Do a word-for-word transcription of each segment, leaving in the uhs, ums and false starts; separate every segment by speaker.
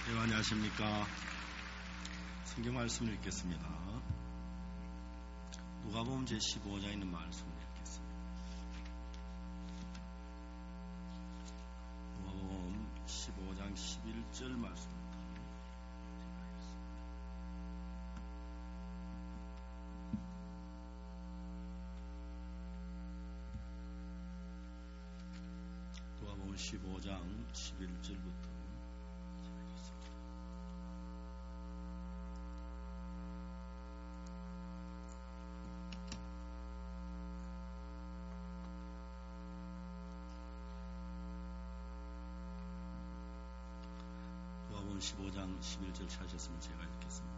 Speaker 1: 여러분 안녕하십니까. 성경 말씀을 읽겠습니다. 누가복음 제십오 장에 있는 말씀을 읽겠습니다. 누가복음 십오 장 십일 절 말씀입니다. 누가복음 십오 장 십일 절부터 십오 장 십일 절 찾으셨으면 제가 읽겠습니다.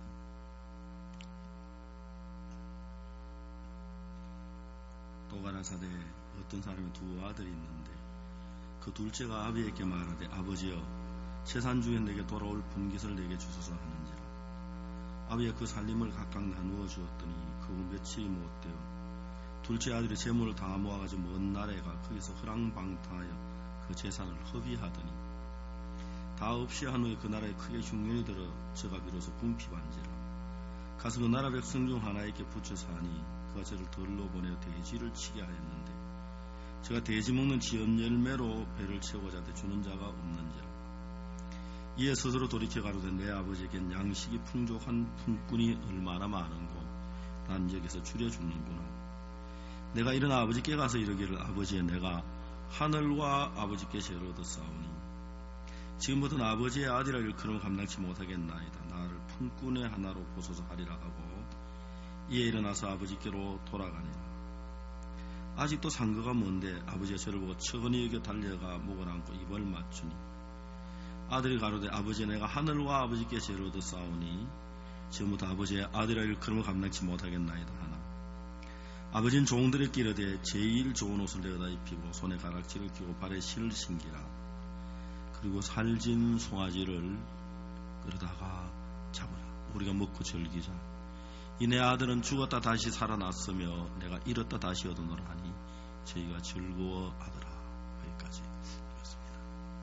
Speaker 1: 또 가라사대 어떤 사람이 두 아들이 있는데 그 둘째가 아비에게 말하되 아버지여 재산 중에 내게 돌아올 분깃을 내게 주소서 하는지라. 아비가 그 살림을 각각 나누어 주었더니 그 후 며칠이 못되어 둘째 아들이 재물을 다 모아가지고 먼 나라에 가 거기서 허랑방탕하여 그 재산을 허비하더니 다 없이 한 후에 그 나라에 크게 흉년이 들어 저가 비로소 궁핍한지라. 가서 그 나라 백성 중 하나에게 붙여서 하니 그가 저를 들러 보내어 돼지를 치게 하였는데 저가 돼지 먹는 지연 열매로 배를 채우고자 하되 주는 자가 없는지라. 이에 스스로 돌이켜 가로되 내 아버지에겐 양식이 풍족한 품꾼이 얼마나 많은고 난 여기서 줄여 죽는구나. 내가 일어나 아버지께 가서 이르기를 아버지여 내가 하늘과 아버지께 죄를 얻었사오니 지금부터는 아버지의 아들이라 일컬음을 감당치 못하겠나이다. 나를 품꾼의 하나로 보소서 하리라 하고 이에 일어나서 아버지께로 돌아가니라. 아직도 상거가 먼데 아버지가 저를 보고 척은히 여겨 달려가 목을 안고 입을 맞추니 아들이 가로되 아버지 내가 하늘과 아버지께 죄를 얻었사오니 지금부터 아버지의 아들이라 일컬음을 감당치 못하겠나이다 하나 아버지는 종들에게 이르되 제일 좋은 옷을 내어다 입히고 손에 가락지를 끼고 발에 실을 신기라. 그리고 살진 송아지를 끌어다가 잡으라. 우리가 먹고 즐기자. 이 내 아들은 죽었다 다시 살아났으며 내가 잃었다 다시 얻어노라 하니 저희가 즐거워하더라. 여기까지 읽었습니다.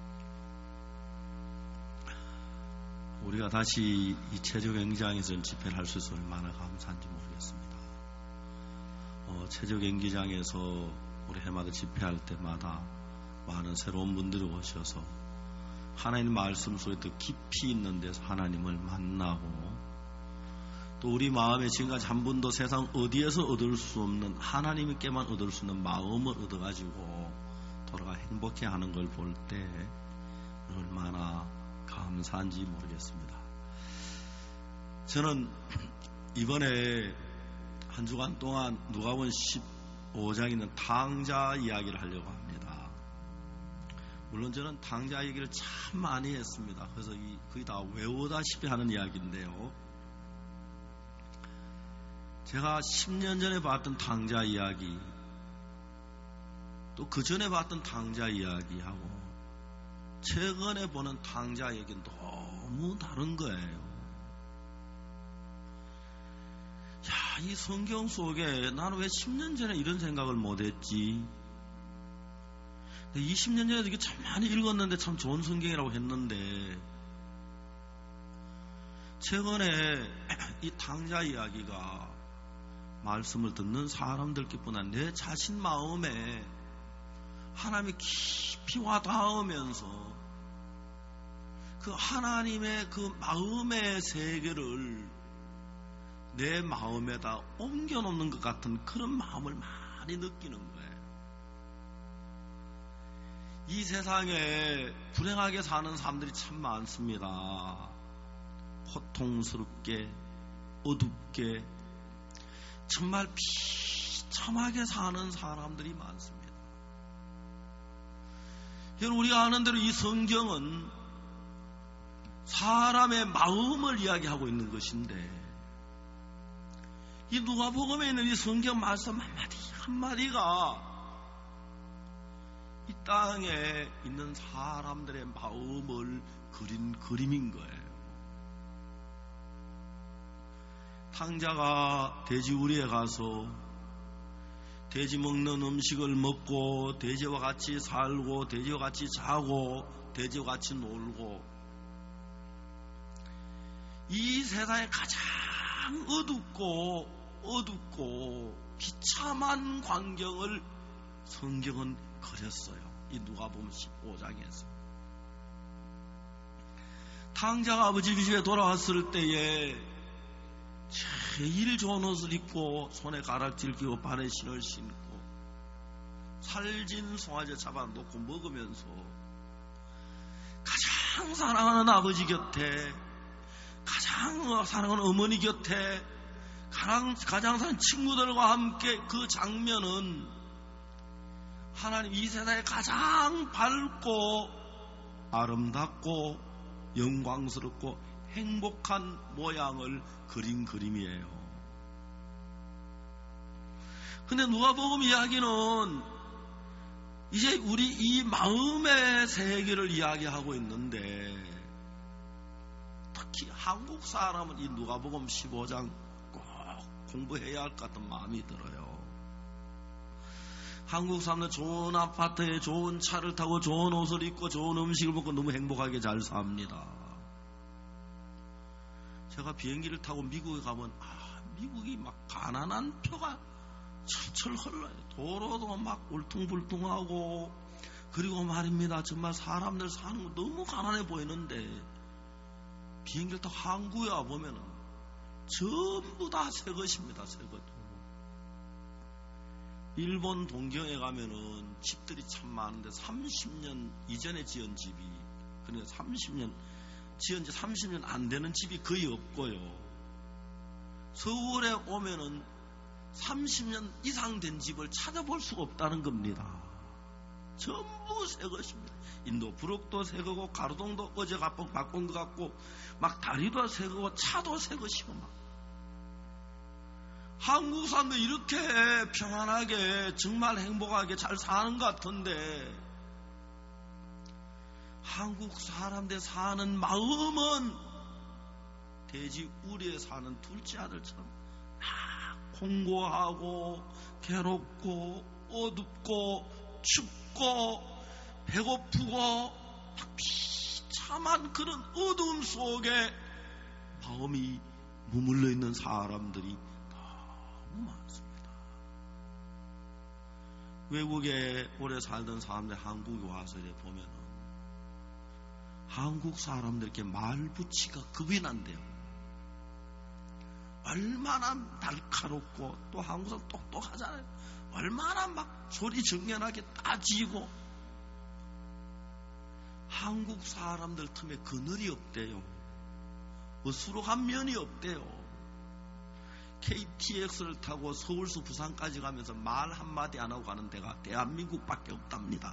Speaker 1: 우리가 다시 이 체조경기장에서 집회를 할 수 있어서 얼마나 감사한지 모르겠습니다. 어, 체조경기장에서 우리 해마다 집회할 때마다 많은 새로운 분들이 오셔서 하나님 말씀 속에 더 깊이 있는 데서 하나님을 만나고 또 우리 마음에 지금까지 한 번도 세상 어디에서 얻을 수 없는 하나님께만 얻을 수 있는 마음을 얻어가지고 돌아가 행복해하는 걸 볼 때 얼마나 감사한지 모르겠습니다. 저는 이번에 한 주간 동안 누가복음 십오 장에 있는 탕자 이야기를 하려고 합니다. 물론 저는 탕자 얘기를 참 많이 했습니다. 그래서 거의 다 외우다시피 하는 이야기인데요. 제가 십 년 전에 봤던 탕자 이야기, 또 그 전에 봤던 탕자 이야기하고 최근에 보는 탕자 얘기는 너무 다른 거예요. 야, 이 성경 속에 나는 왜 십 년 전에 이런 생각을 못했지? 이십 년 전에도 이게 참 많이 읽었는데 참 좋은 성경이라고 했는데 최근에 이 탕자 이야기가 말씀을 듣는 사람들뿐 아니라 내 자신 마음에 하나님이 깊이 와 닿으면서 그 하나님의 그 마음의 세계를 내 마음에다 옮겨놓는 것 같은 그런 마음을 많이 느끼는 거예요. 이 세상에 불행하게 사는 사람들이 참 많습니다. 고통스럽게, 어둡게, 정말 비참하게 사는 사람들이 많습니다. 여러분, 우리가 아는 대로 이 성경은 사람의 마음을 이야기하고 있는 것인데 이 누가복음에 있는 이 성경 말씀 한마디 한마디가 이 땅에 있는 사람들의 마음을 그린 그림인 거예요. 탕자가 돼지우리에 가서 돼지 먹는 음식을 먹고 돼지와 같이 살고 돼지와 같이 자고 돼지와 같이 놀고 이 세상에 가장 어둡고 어둡고 비참한 광경을 성경은 그렸어요. 이 누가복음 십오 장에서. 탕자가 아버지 집에 돌아왔을 때에 제일 좋은 옷을 입고 손에 가락지를 끼고 발에 신을 신고 살진 송아지 잡아놓고 먹으면서 가장 사랑하는 아버지 곁에, 가장 사랑하는 어머니 곁에, 가장, 가장 사랑하는 친구들과 함께 그 장면은 하나님 이 세상에 가장 밝고 아름답고 영광스럽고 행복한 모양을 그린 그림이에요. 근데 누가복음 이야기는 이제 우리 이 마음의 세계를 이야기하고 있는데, 특히 한국 사람은 이 누가복음 십오 장 꼭 공부해야 할 것 같은 마음이 들어요. 한국 사람들 좋은 아파트에 좋은 차를 타고 좋은 옷을 입고 좋은 음식을 먹고 너무 행복하게 잘 삽니다. 제가 비행기를 타고 미국에 가면 아, 미국이 막 가난한 표가 철철 흘러요. 도로도 막 울퉁불퉁하고, 그리고 말입니다, 정말 사람들 사는 거 너무 가난해 보이는데 비행기를 타고 한국에 와보면은 전부 다 새 것입니다. 새 것. 일본 동경에 가면은 집들이 참 많은데 삼십 년 이전에 지은 집이, 그러니까 삼십 년 지은 지 삼십 년 안 되는 집이 거의 없고요. 서울에 오면은 삼십 년 이상 된 집을 찾아볼 수가 없다는 겁니다. 전부 새 것입니다. 인도 부록도 새 거고, 가로동도 어제 바꾼 것 같고, 막 다리도 새 거고, 차도 새 것이고, 막. 한국 사람들 이렇게 평안하게 정말 행복하게 잘 사는 것 같은데, 한국 사람들 사는 마음은 돼지 우리에 사는 둘째 아들처럼 막 공고하고 괴롭고 어둡고 춥고 배고프고 비참한 그런 어두움 속에 마음이 머물러 있는 사람들이 너무 많습니다. 외국에 오래 살던 사람들 한국에 와서 이제 보면은 한국 사람들께 말붙이가 겁이 난대요. 얼마나 날카롭고, 또 한국 사람 똑똑하잖아요. 얼마나 막 소리 정연하게 따지고, 한국 사람들 틈에 그늘이 없대요. 어수룩한 면이 없대요. 케이티엑스를 타고 서울서 부산까지 가면서 말 한마디 안 하고 가는 데가 대한민국밖에 없답니다.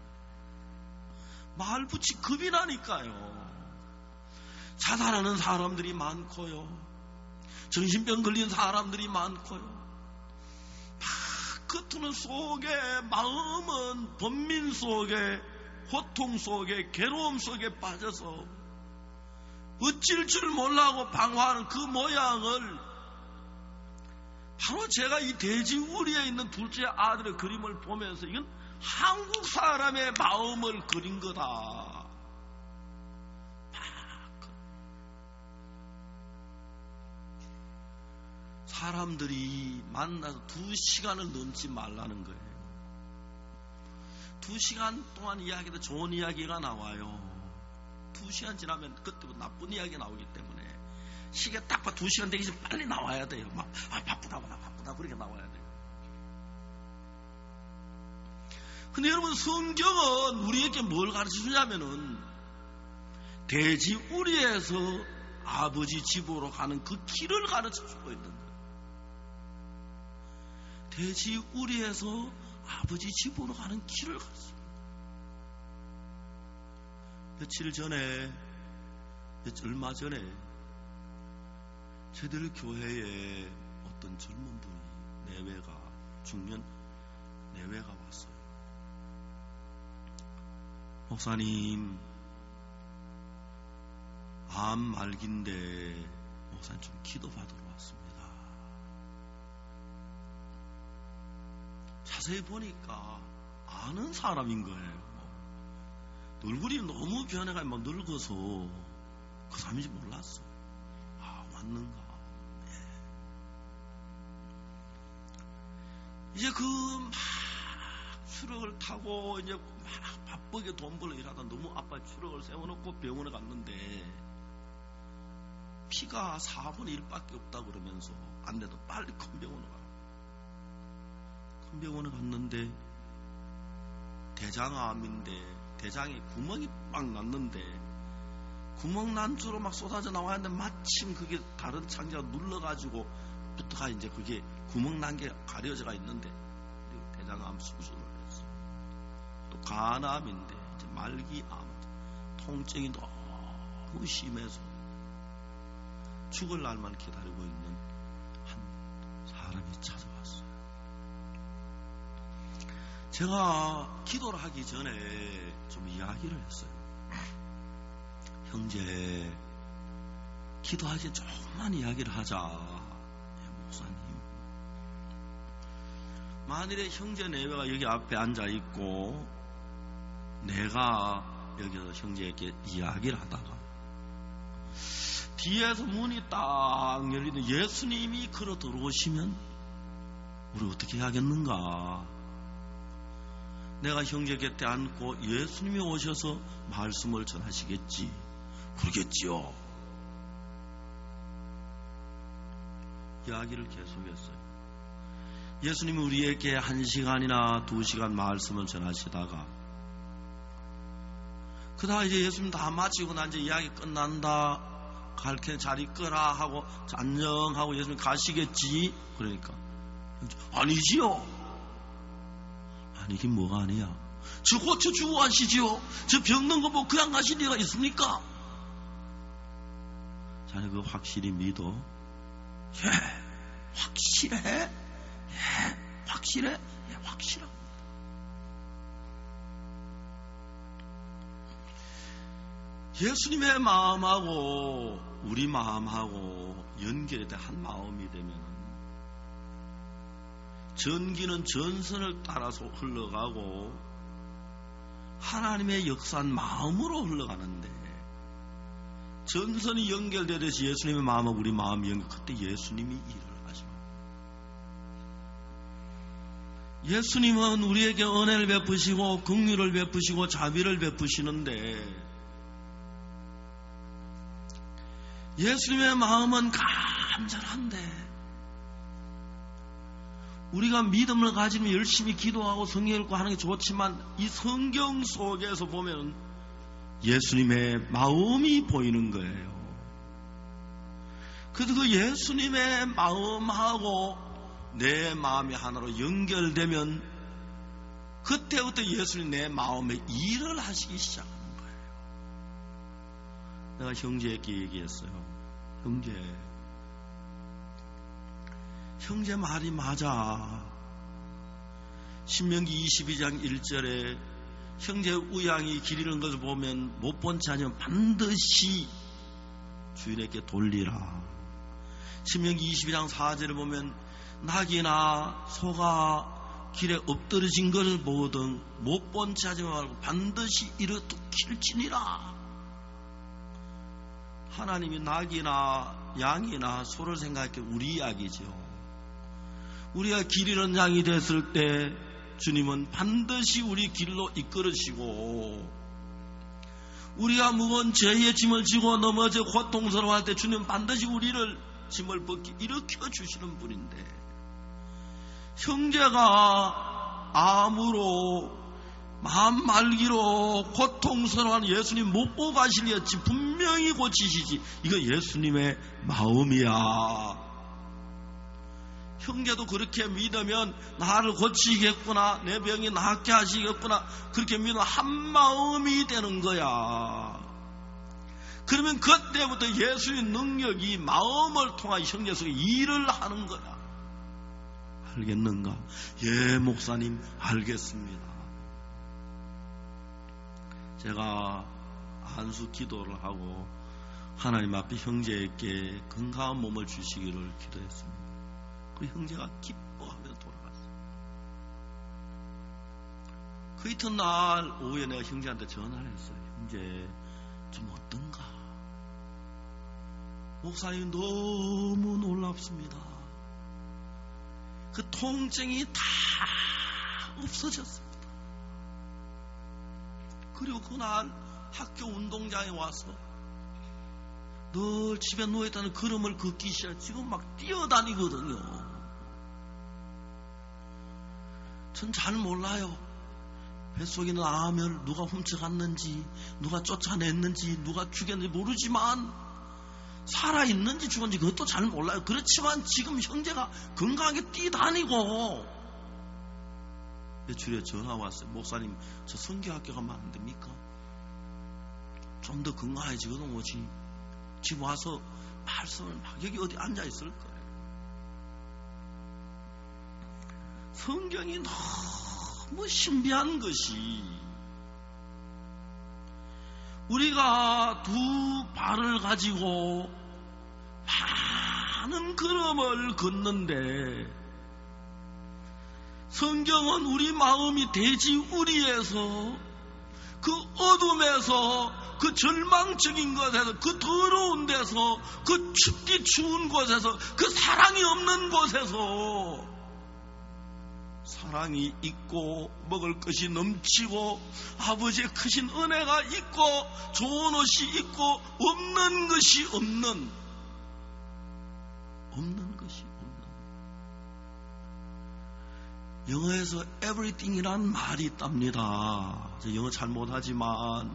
Speaker 1: 말붙이 겁이 나니까요. 자살하는 사람들이 많고요. 정신병 걸린 사람들이 많고요. 막 겉으로 속에, 마음은 번민 속에, 고통 속에, 괴로움 속에 빠져서 어쩔 줄 몰라하고 방황하는 그 모양을 바로 제가 이 돼지 우리에 있는 둘째 아들의 그림을 보면서 이건 한국 사람의 마음을 그린 거다. 사람들이 만나서 두 시간을 넘지 말라는 거예요. 두 시간 동안 이야기도 좋은 이야기가 나와요. 두 시간 지나면 그때부터 나쁜 이야기가 나오기 때문에 시계 딱 봐 두 시간 되기 전에 빨리 나와야 돼요. 막 아, 바쁘다 바쁘다 바쁘다 그렇게 나와야 돼요. 근데 여러분, 성경은 우리에게 뭘 가르쳐 주냐면은 돼지 우리에서 아버지 집으로 가는 그 길을 가르쳐 주고 있는 거예요. 돼지 우리에서 아버지 집으로 가는 길을 가르쳐 줍니다. 며칠 전에, 얼마 전에 저들 교회에 어떤 젊은 분이 내외가, 중년 내외가 왔어요. 목사님, 암 말기인데 목사님 좀 기도 받으러 왔습니다. 자세히 보니까 아는 사람인 거예요. 얼굴이 너무 변해가 막 늙어서 그 사람인지 몰랐어요. 맞는가? 예. 이제 그 막 추럭을 타고 이제 막 바쁘게 돈 벌러 일하다 너무 아파 추럭을 세워놓고 병원에 갔는데 피가 사분의 일밖에 없다 그러면서 안 돼도 빨리 큰 병원에 가라. 큰 병원에 갔는데 대장암인데 대장에 구멍이 막 났는데 구멍 난 줄로 막 쏟아져 나와야 하는데 마침 그게 다른 창자가 눌러가지고 부터가 이제 그게 구멍 난 게 가려져가 있는데 대장암 수술을 했어. 또 간암인데 이제 말기암 통증이 너무 심해서 죽을 날만 기다리고 있는 한 사람이 찾아왔어요. 제가 기도를 하기 전에 좀 이야기를 했어요. 형제, 기도하기 조금만 이야기를 하자. 네, 목사님. 만일에 형제 내외가 여기 앞에 앉아 있고 내가 여기서 형제에게 이야기를 하다가 뒤에서 문이 딱 열리는 예수님이 걸어 들어오시면 우리 어떻게 하겠는가? 내가 형제 곁에 앉고 예수님이 오셔서 말씀을 전하시겠지. 그러겠지요. 이야기를 계속했어요. 예수님이 우리에게 한 시간이나 두 시간 말씀을 전하시다가 그다가 이제 예수님 다 마치고 난 이제 이야기 끝난다. 갈 테 자리 끄라 하고 안녕하고 예수님 가시겠지. 그러니까 아니지요. 아니긴 뭐가 아니야. 저 고쳐 주고 가시지요. 저 병든 거 뭐 그냥 가실 리가 있습니까? 자네 그거 확실히 믿어? 예, 확실해? 예, 확실해? 예, 확실합니다. 예수님의 마음하고 우리 마음하고 연결이 돼 한 마음이 되면 전기는 전선을 따라서 흘러가고 하나님의 역사는 마음으로 흘러가는데 전선이 연결되듯이 예수님의 마음하고 우리 마음이 연결, 그때 예수님이 일을 하시고 예수님은 우리에게 은혜를 베푸시고 긍휼을 베푸시고 자비를 베푸시는데 예수님의 마음은 간절한데 우리가 믿음을 가지면 열심히 기도하고 성경 읽고 하는 게 좋지만 이 성경 속에서 보면 예수님의 마음이 보이는 거예요. 그래서 그 예수님의 마음하고 내 마음이 하나로 연결되면 그때부터 예수님 내 마음에 일을 하시기 시작하는 거예요. 내가 형제에게 얘기했어요. 형제 형제 말이 맞아. 신명기 이십이 장 일 절에 형제 우양이 기르는 것을 보면 못 본 채 아니면 반드시 주인에게 돌리라. 신명기 이십이 장 사 절을 보면 낙이나 소가 길에 엎드러진 것을 보거든 못 본 채 하지 말고 반드시 일어투킬지니라. 하나님이 낙이나 양이나 소를 생각할 때 우리 이야기죠. 우리가 길 잃은 양이 됐을 때 주님은 반드시 우리 길로 이끌으시고 우리가 무거운 죄의 짐을 지고 넘어져 고통스러워할 때 주님은 반드시 우리를 짐을 벗기 일으켜 주시는 분인데 형제가 암으로 마음 말기로 고통스러워하는 예수님 못 보고 가시려지 분명히 고치시지. 이거 예수님의 마음이야. 형제도 그렇게 믿으면 나를 고치겠구나, 내 병이 낫게 하시겠구나, 그렇게 믿으면 한 마음이 되는 거야. 그러면 그때부터 예수의 능력이 마음을 통하여 형제 속에 일을 하는 거야. 알겠는가? 예, 목사님, 알겠습니다. 제가 안수 기도를 하고 하나님 앞에 형제에게 건강한 몸을 주시기를 기도했습니다. 그 형제가 기뻐하며 돌아갔어요. 그 이튿날 오후에 내가 형제한테 전화를 했어요. 형제 좀 어떤가? 목사님 너무 놀랍습니다. 그 통증이 다 없어졌습니다. 그리고 그날 학교 운동장에 와서 늘 집에 누워있다는 걸음을 걷기 시작. 지금 막 뛰어다니거든요. 전 잘 몰라요. 뱃속에 있는 암을 누가 훔쳐갔는지, 누가 쫓아냈는지, 누가 죽였는지 모르지만 살아있는지 죽었는지 그것도 잘 몰라요. 그렇지만 지금 형제가 건강하게 뛰다니고, 며칠에 전화 왔어요. 목사님, 저 성교학교 가면 안 됩니까? 좀 더 건강해지거든 오지. 집 와서 말씀을 막 여기 어디 앉아 있을 거예요. 성경이 너무 신비한 것이, 우리가 두 발을 가지고 많은 걸음을 걷는데, 성경은 우리 마음이 돼지우리에서, 그 어둠에서, 그 절망적인 곳에서, 그 더러운 데서, 그 춥기 추운 곳에서, 그 사랑이 없는 곳에서 사랑이 있고 먹을 것이 넘치고 아버지의 크신 은혜가 있고 좋은 옷이 있고 없는 것이 없는 없는 것이 없는 영어에서 everything이란 말이 있답니다. 영어 잘 못하지만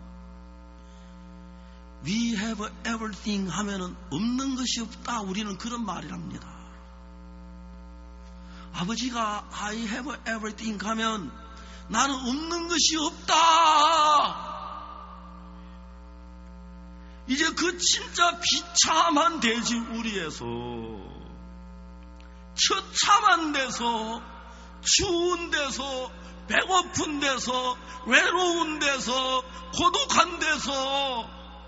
Speaker 1: we have everything 하면은 없는 것이 없다, 우리는 그런 말이랍니다. 아버지가 I have everything 하면 나는 없는 것이 없다. 이제 그 진짜 비참한 돼지우리에서, 처참한 데서, 추운 데서, 배고픈 데서, 외로운 데서, 고독한 데서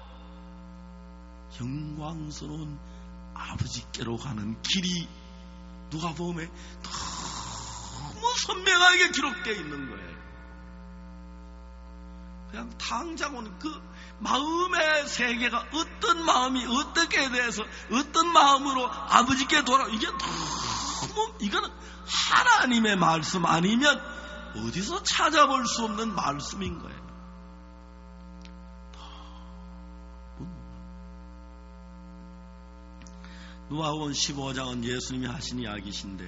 Speaker 1: 영광스러운 아버지께로 가는 길이 누가 보면 너무 선명하게 기록되어 있는 거예요. 그냥 당장 오는 그 마음의 세계가 어떤 마음이 어떻게 대해서 어떤 마음으로 아버지께 돌아, 이게 너무, 이거는 하나님의 말씀 아니면 어디서 찾아볼 수 없는 말씀인 거예요. 누가복음 십오 장은 예수님이 하신 이야기신데,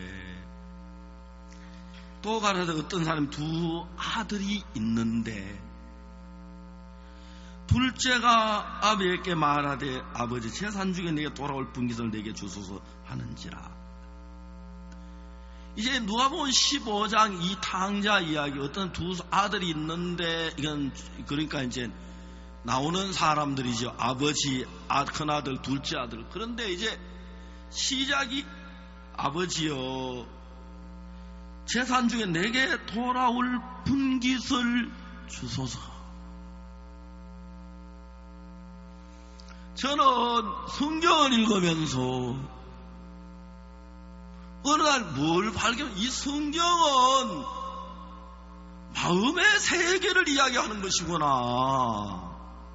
Speaker 1: 또 가라사대 어떤 사람 두 아들이 있는데, 둘째가 아버지께 말하되 아버지 재산 중에 내게 돌아올 분깃을 내게 주소서 하는지라. 이제 누가복음 십오 장 이 탕자 이야기, 어떤 두 아들이 있는데, 이건 그러니까 이제 나오는 사람들이죠. 아버지, 큰아들, 둘째 아들. 그런데 이제 시작이 아버지여 재산 중에 내게 돌아올 분깃을 주소서. 저는 성경을 읽으면서 어느 날 뭘 발견, 이 성경은 마음의 세계를 이야기하는 것이구나.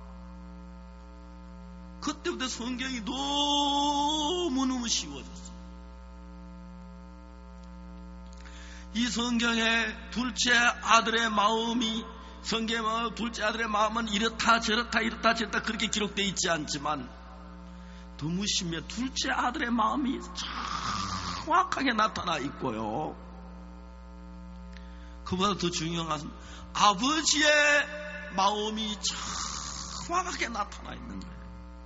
Speaker 1: 그때부터 성경이 너무너무 쉬워졌어. 이 성경에 둘째 아들의 마음이, 성경에 둘째 아들의 마음은 이렇다 저렇다 이렇다 저렇다 그렇게 기록되어 있지 않지만, 너무 신비해. 둘째 아들의 마음이 정확하게 나타나 있고요. 그보다 더 중요한 것은 아버지의 마음이 정확하게 나타나 있는 거예요.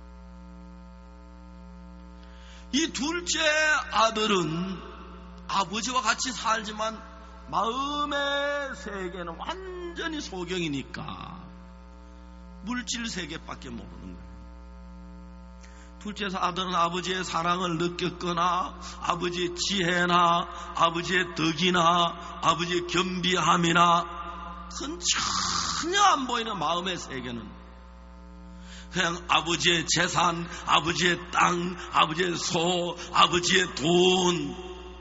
Speaker 1: 이 둘째 아들은 아버지와 같이 살지만 마음의 세계는 완전히 소경이니까 물질 세계밖에 모르는 거예요. 둘째 아들은 아버지의 사랑을 느꼈거나 아버지의 지혜나 아버지의 덕이나 아버지의 겸비함이나 그건 전혀 안 보이는 마음의 세계는 그냥 아버지의 재산, 아버지의 땅, 아버지의 소, 아버지의 돈.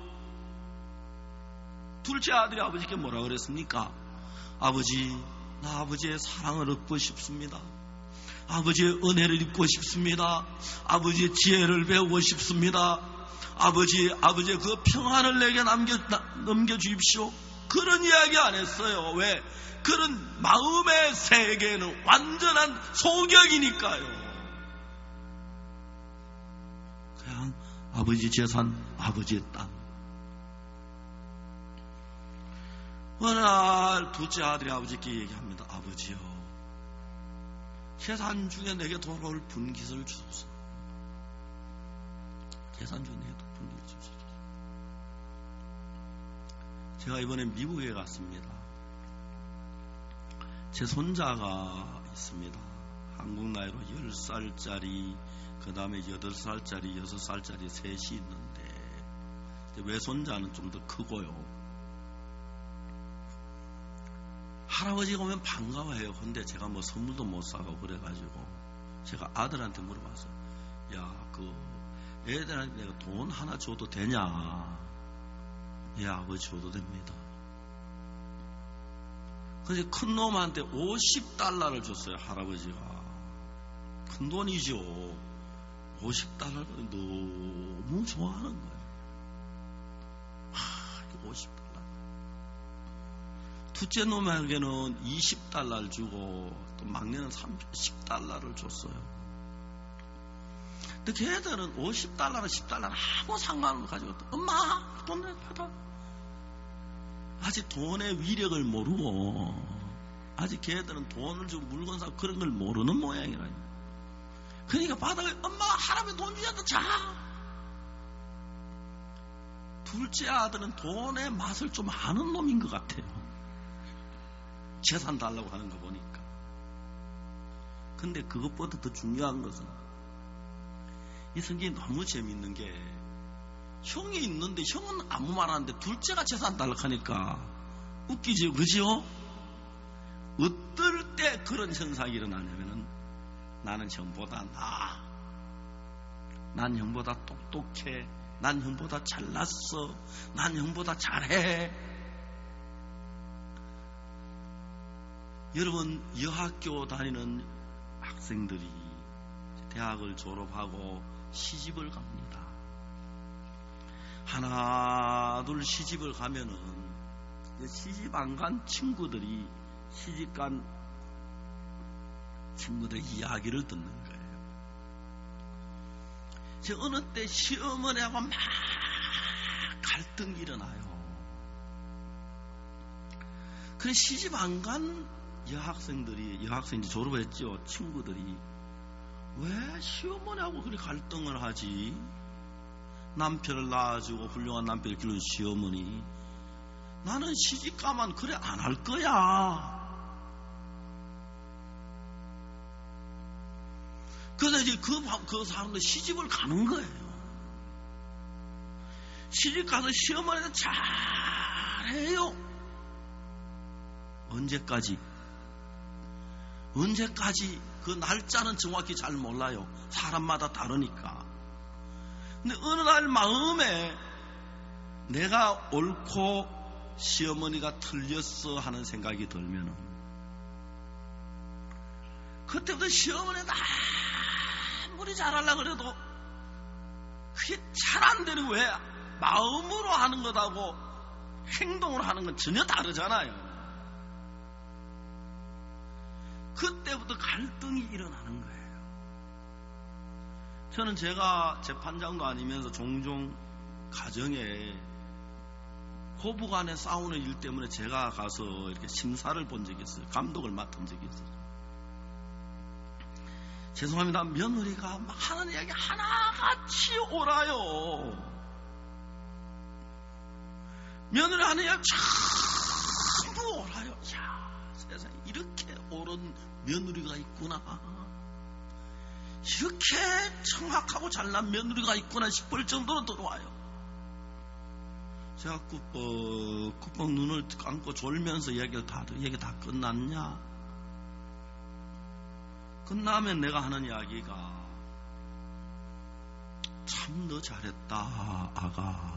Speaker 1: 둘째 아들이 아버지께 뭐라 그랬습니까? 아버지, 나 아버지의 사랑을 얻고 싶습니다. 아버지의 은혜를 입고 싶습니다. 아버지의 지혜를 배우고 싶습니다. 아버지, 아버지의 그 평안을 내게 남겨, 넘겨주십시오. 그런 이야기 안 했어요. 왜? 그런 마음의 세계는 완전한 소격이니까요. 그냥 아버지 재산, 아버지의 땅. 어느 날 둘째 아들이 아버지께 얘기합니다. 아버지요, 재산 중에 내게 돌아올 분깃을 주소서. 재산 중에 내게 분깃을 주소서. 제가 이번에 미국에 갔습니다. 제 손자가 있습니다. 한국 나이로 열 살짜리, 그 다음에 여덟 살짜리, 여섯 살짜리 셋이 있는데, 외손자는 좀 더 크고요. 할아버지가 오면 반가워해요. 근데 제가 뭐 선물도 못 사고 그래가지고 제가 아들한테 물어봤어요. 야, 그 애들한테 내가 돈 하나 줘도 되냐? 예, 아버지 줘도 됩니다. 그래서 큰 놈한테 오십 달러를 줬어요. 할아버지가. 큰 돈이죠. 오십 달러를 너무 좋아하는 거예요. 하, 오십 달러. 둘째 놈에게는 이십 달러를 주고 또 막내는 삼십 달러를 줬어요. 근데 걔들은 오십 달러나 십 달러나 아무 상관을 가지고 엄마 돈 받아. 아직 돈의 위력을 모르고, 아직 걔들은 돈을 주고 물건 사고 그런 걸 모르는 모양이라요. 그러니까 바닥에 엄마 할아버지 돈 주자도 자. 둘째 아들은 돈의 맛을 좀 아는 놈인 것 같아요. 재산 달라고 하는 거 보니까. 근데 그것보다 더 중요한 것은, 이 성경이 너무 재밌는 게, 형이 있는데 형은 아무 말 안 하는데 둘째가 재산 달라고 하니까 웃기죠, 그죠? 어떨 때 그런 현상이 일어나냐면은, 나는 형보다 나아, 난 형보다 똑똑해, 난 형보다 잘났어, 난 형보다 잘해. 여러분, 여학교 다니는 학생들이 대학을 졸업하고 시집을 갑니다. 하나 둘 시집을 가면은 시집 안 간 친구들이 시집 간 친구들 이야기를 듣는 거예요. 저 어느 때 시어머니하고 막 갈등이 일어나요. 그래 시집 안 간 여학생들이, 여학생이 졸업했죠. 친구들이 왜 시어머니하고 그렇게 갈등을 하지? 남편을 낳아주고 훌륭한 남편을 기른 시어머니, 나는 시집 가면 그래 안 할 거야. 그래서 이제 그, 그 사람들 시집을 가는 거예요. 시집 가서 시어머니도 잘해요. 언제까지? 언제까지? 그 날짜는 정확히 잘 몰라요. 사람마다 다르니까. 근데 어느 날 마음에 내가 옳고 시어머니가 틀렸어 하는 생각이 들면은, 그때부터 시어머니가 아무리 잘하려고 그래도 그게 잘 안 되는, 왜? 마음으로 하는 것하고 행동으로 하는 건 전혀 다르잖아요. 그때부터 갈등이 일어나는 거예요. 저는 제가 재판장도 아니면서 종종 가정에 고부간에 싸우는 일 때문에 제가 가서 이렇게 심사를 본 적이 있어요. 감독을 맡은 적이 있어요. 죄송합니다. 며느리가 막 하는 이야기 하나같이 옳아요. 며느리 하는 이야기 전부 옳아요. 야, 세상에 이렇게 옳은 며느리가 있구나, 이렇게 정확하고 잘난 며느리가 있구나 싶을 정도로 들어와요. 제가 꾸벅 꾸벅 눈을 감고 졸면서 이야기를 다, 얘기 다 끝났냐? 끝나면 내가 하는 이야기가, 참 너 잘했다 아가.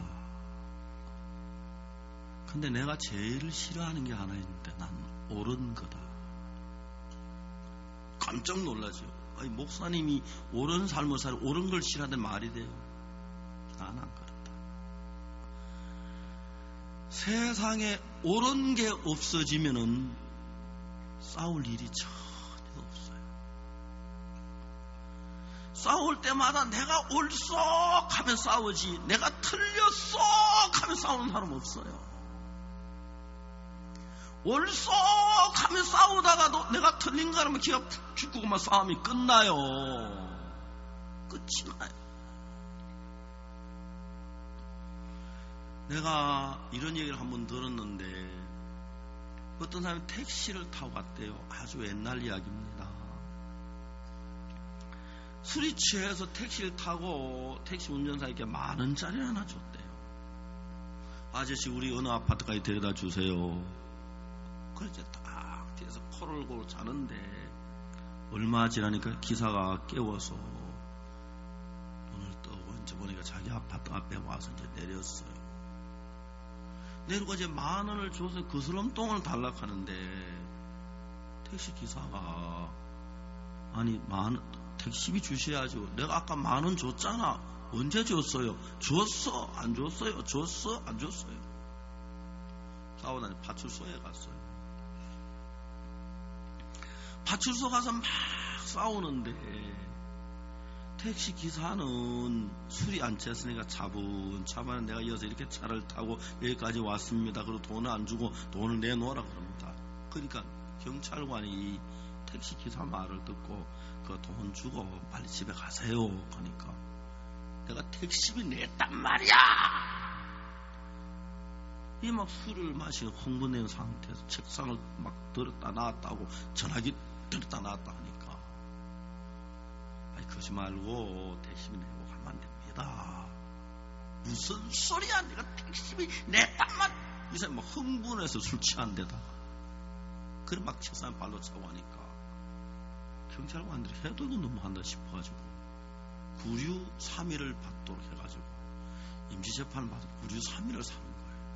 Speaker 1: 근데 내가 제일 싫어하는 게 하나 있는데 난 옳은 거다. 깜짝 놀라죠. 아니, 목사님이 옳은 삶을 살고 옳은 걸 싫어하는 말이 돼요? 나는 안 그렇다. 세상에 옳은 게 없어지면은 싸울 일이 전혀 없어요. 싸울 때마다 내가 옳소 하면 싸우지, 내가 틀렸소 하면 싸우는 사람 없어요. 옳소 하면 싸우다가도 내가 틀린가 하면 기가 푹 죽고만 싸움이 끝나요. 끝이 나요. 내가 이런 얘기를 한번 들었는데, 어떤 사람이 택시를 타고 갔대요. 아주 옛날 이야기입니다. 술이 취해서 택시를 타고 택시 운전사에게 만 원짜리 하나 줬대요. 아저씨, 우리 어느 아파트까지 데려다 주세요. 그래서 딱 뒤에서 코를 골고 자는데, 얼마 지나니까 기사가 깨워서 눈을 뜨고 이제 보니까 자기 아파트 앞에 와서 이제 내렸어요. 내리고 이제 만 원을 줘서 그스럼돈을 달라고 하는데, 택시 기사가, 아니, 만, 택시비 주셔야죠. 내가 아까 만 원 줬잖아. 언제 줬어요? 줬어? 안 줬어요? 줬어? 안 줬어요? 싸우다니 파출소에 갔어요. 파출소 가서 막 싸우는데, 택시 기사는 술이 안 취했으니까 차분차분 내가 이어서 이렇게 차를 타고 여기까지 왔습니다. 그리고 돈을 안 주고 돈을 내놓으라 그럽니다. 그러니까 경찰관이 택시 기사 말을 듣고 그 돈 주고 빨리 집에 가세요. 그러니까 내가 택시비 냈단 말이야. 이 막 술을 마시고 흥분된 상태에서 책상을 막 들었다 놨다고 전화기 들었다 놨다 하니까, 아니, 그러지 말고 택시비 내고 가면 안 됩니다. 무슨 소리야? 내가 택시비 냈단 말. 이 사람이 막 흥분해서 술 취한 데다가 그래 막 책상에 발로 차고 하니까 경찰관들이 해도 이거 너무한다 싶어가지고 구류 삼 일을 받도록 해가지고 임시재판을 받아 구류 삼 일을 사는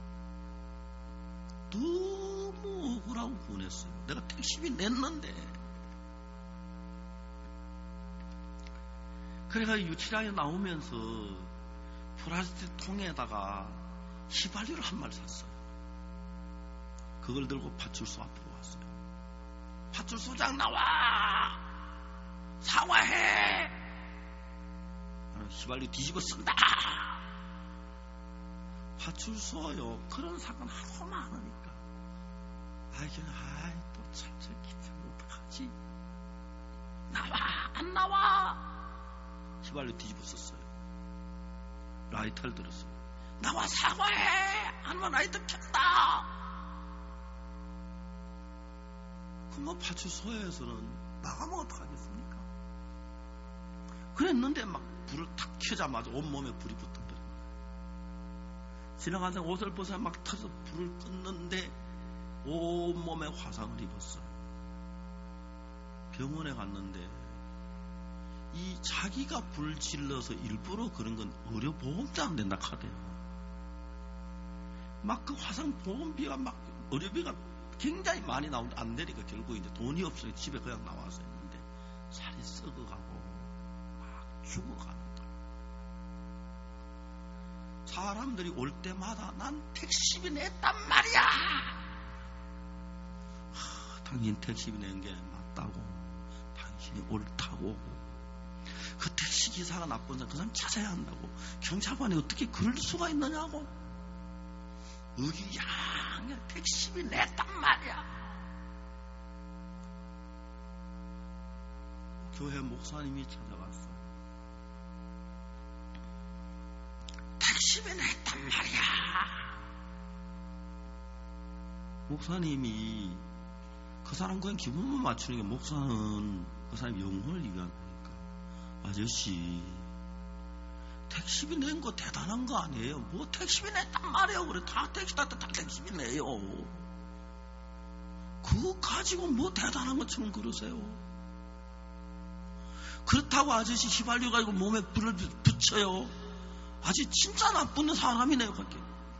Speaker 1: 거예요. 너무 억울하고 분했어요. 내가 택시비 냈는데. 그래가 유치장에 나오면서 플라스틱 통에다가 휘발유를 한 마리 샀어요. 그걸 들고 파출소 앞으로 왔어요. 파출소장 나와! 사과해! 휘발유 뒤집어 쓴다! 파출소요. 그런 사건 하도 많으니까. 아이, 그냥, 아이, 또 참, 저 기분 어떡하지? 나와! 안 나와! 휘발유 뒤집어 썼어요. 라이터를 들었어요. 나와 사과해! 아니면 라이터 켰다! 그럼 뭐 파출소에서는 나가면 어떡하겠습니까? 그랬는데 막 불을 탁 켜자마자 온몸에 불이 붙어버린 거예요. 지나가서 옷을 벗어 막 터서 불을 껐는데 온몸에 화상을 입었어요. 병원에 갔는데 이 자기가 불 질러서 일부러 그런 건 의료보험도 안 된다 카대요. 막 그 화상 보험비가 막 의료비가 굉장히 많이 나오는데 안 되니까 결국 이제 돈이 없으니까 집에 그냥 나와서 했는데 살이 썩어가고 막 죽어가는 거예요. 사람들이 올 때마다 난 택시비 냈단 말이야. 하, 당신 택시비 낸 게 맞다고, 당신이 옳다고, 그 택시기사가 나쁜 사람 그 사람 찾아야 한다고, 경찰관이 어떻게 그럴 수가 있느냐고, 의기양양 택시비 냈단 말이야. 교회 목사님이 찾아왔어요. 택시비 냈단 말이야. 목사님이 그 사람 그냥 기분만 맞추는 게, 목사는 그 사람 영혼을 위한 거니까, 아저씨 택시비 낸 거 대단한 거 아니에요? 뭐 택시비 냈단 말이에요. 그래, 다 택시 탈 때 다 택시비 내요. 그거 가지고 뭐 대단한 것처럼 그러세요. 그렇다고 아저씨 휘발유 가지고 몸에 불을 붙여요. 아저씨 진짜 나쁜 사람이네요. 그렇게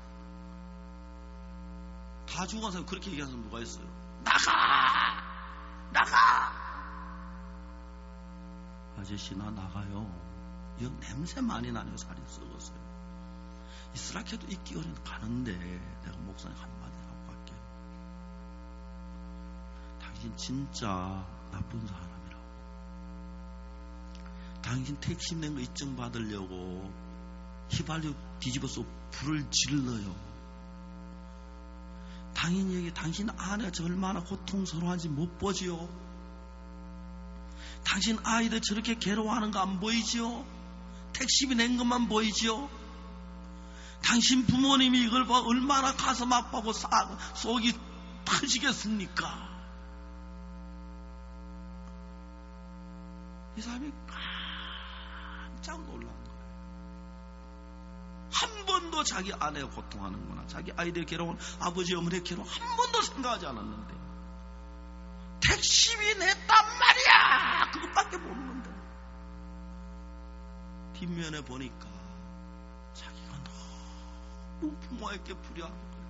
Speaker 1: 다 죽은 사람 그렇게 얘기하는 사람 누가 있어요? 나가! 나가! 아저씨나 나가요. 영 냄새 많이 나네요. 살이 썩었어요. 이스라엘도 있기 어린 가는데 내가 목사님 한마디 하고 갈게요. 당신 진짜 나쁜 사람이라고. 당신 택시 낸 거 입증 받으려고 휘발유 뒤집어서 불을 질러요. 당연히 여기 당신 아내가 얼마나 고통스러워하는지 못 보지요. 당신 아이들 저렇게 괴로워하는 거 안 보이지요? 택시비 낸 것만 보이지요? 당신 부모님이 이걸 봐 얼마나 가슴 아파하고 속이 터지겠습니까? 이 사람이 깜짝 놀란 거예요. 한 번도 자기 아내가 고통하는구나, 자기 아이들 괴로운 아버지 어머니의 괴로움 한 번도 생각하지 않았는데 택시비 냈단 말이야! 그것밖에 모르는데 뒷면에 보니까 자기가 너무 부모에게 불효한 거예요.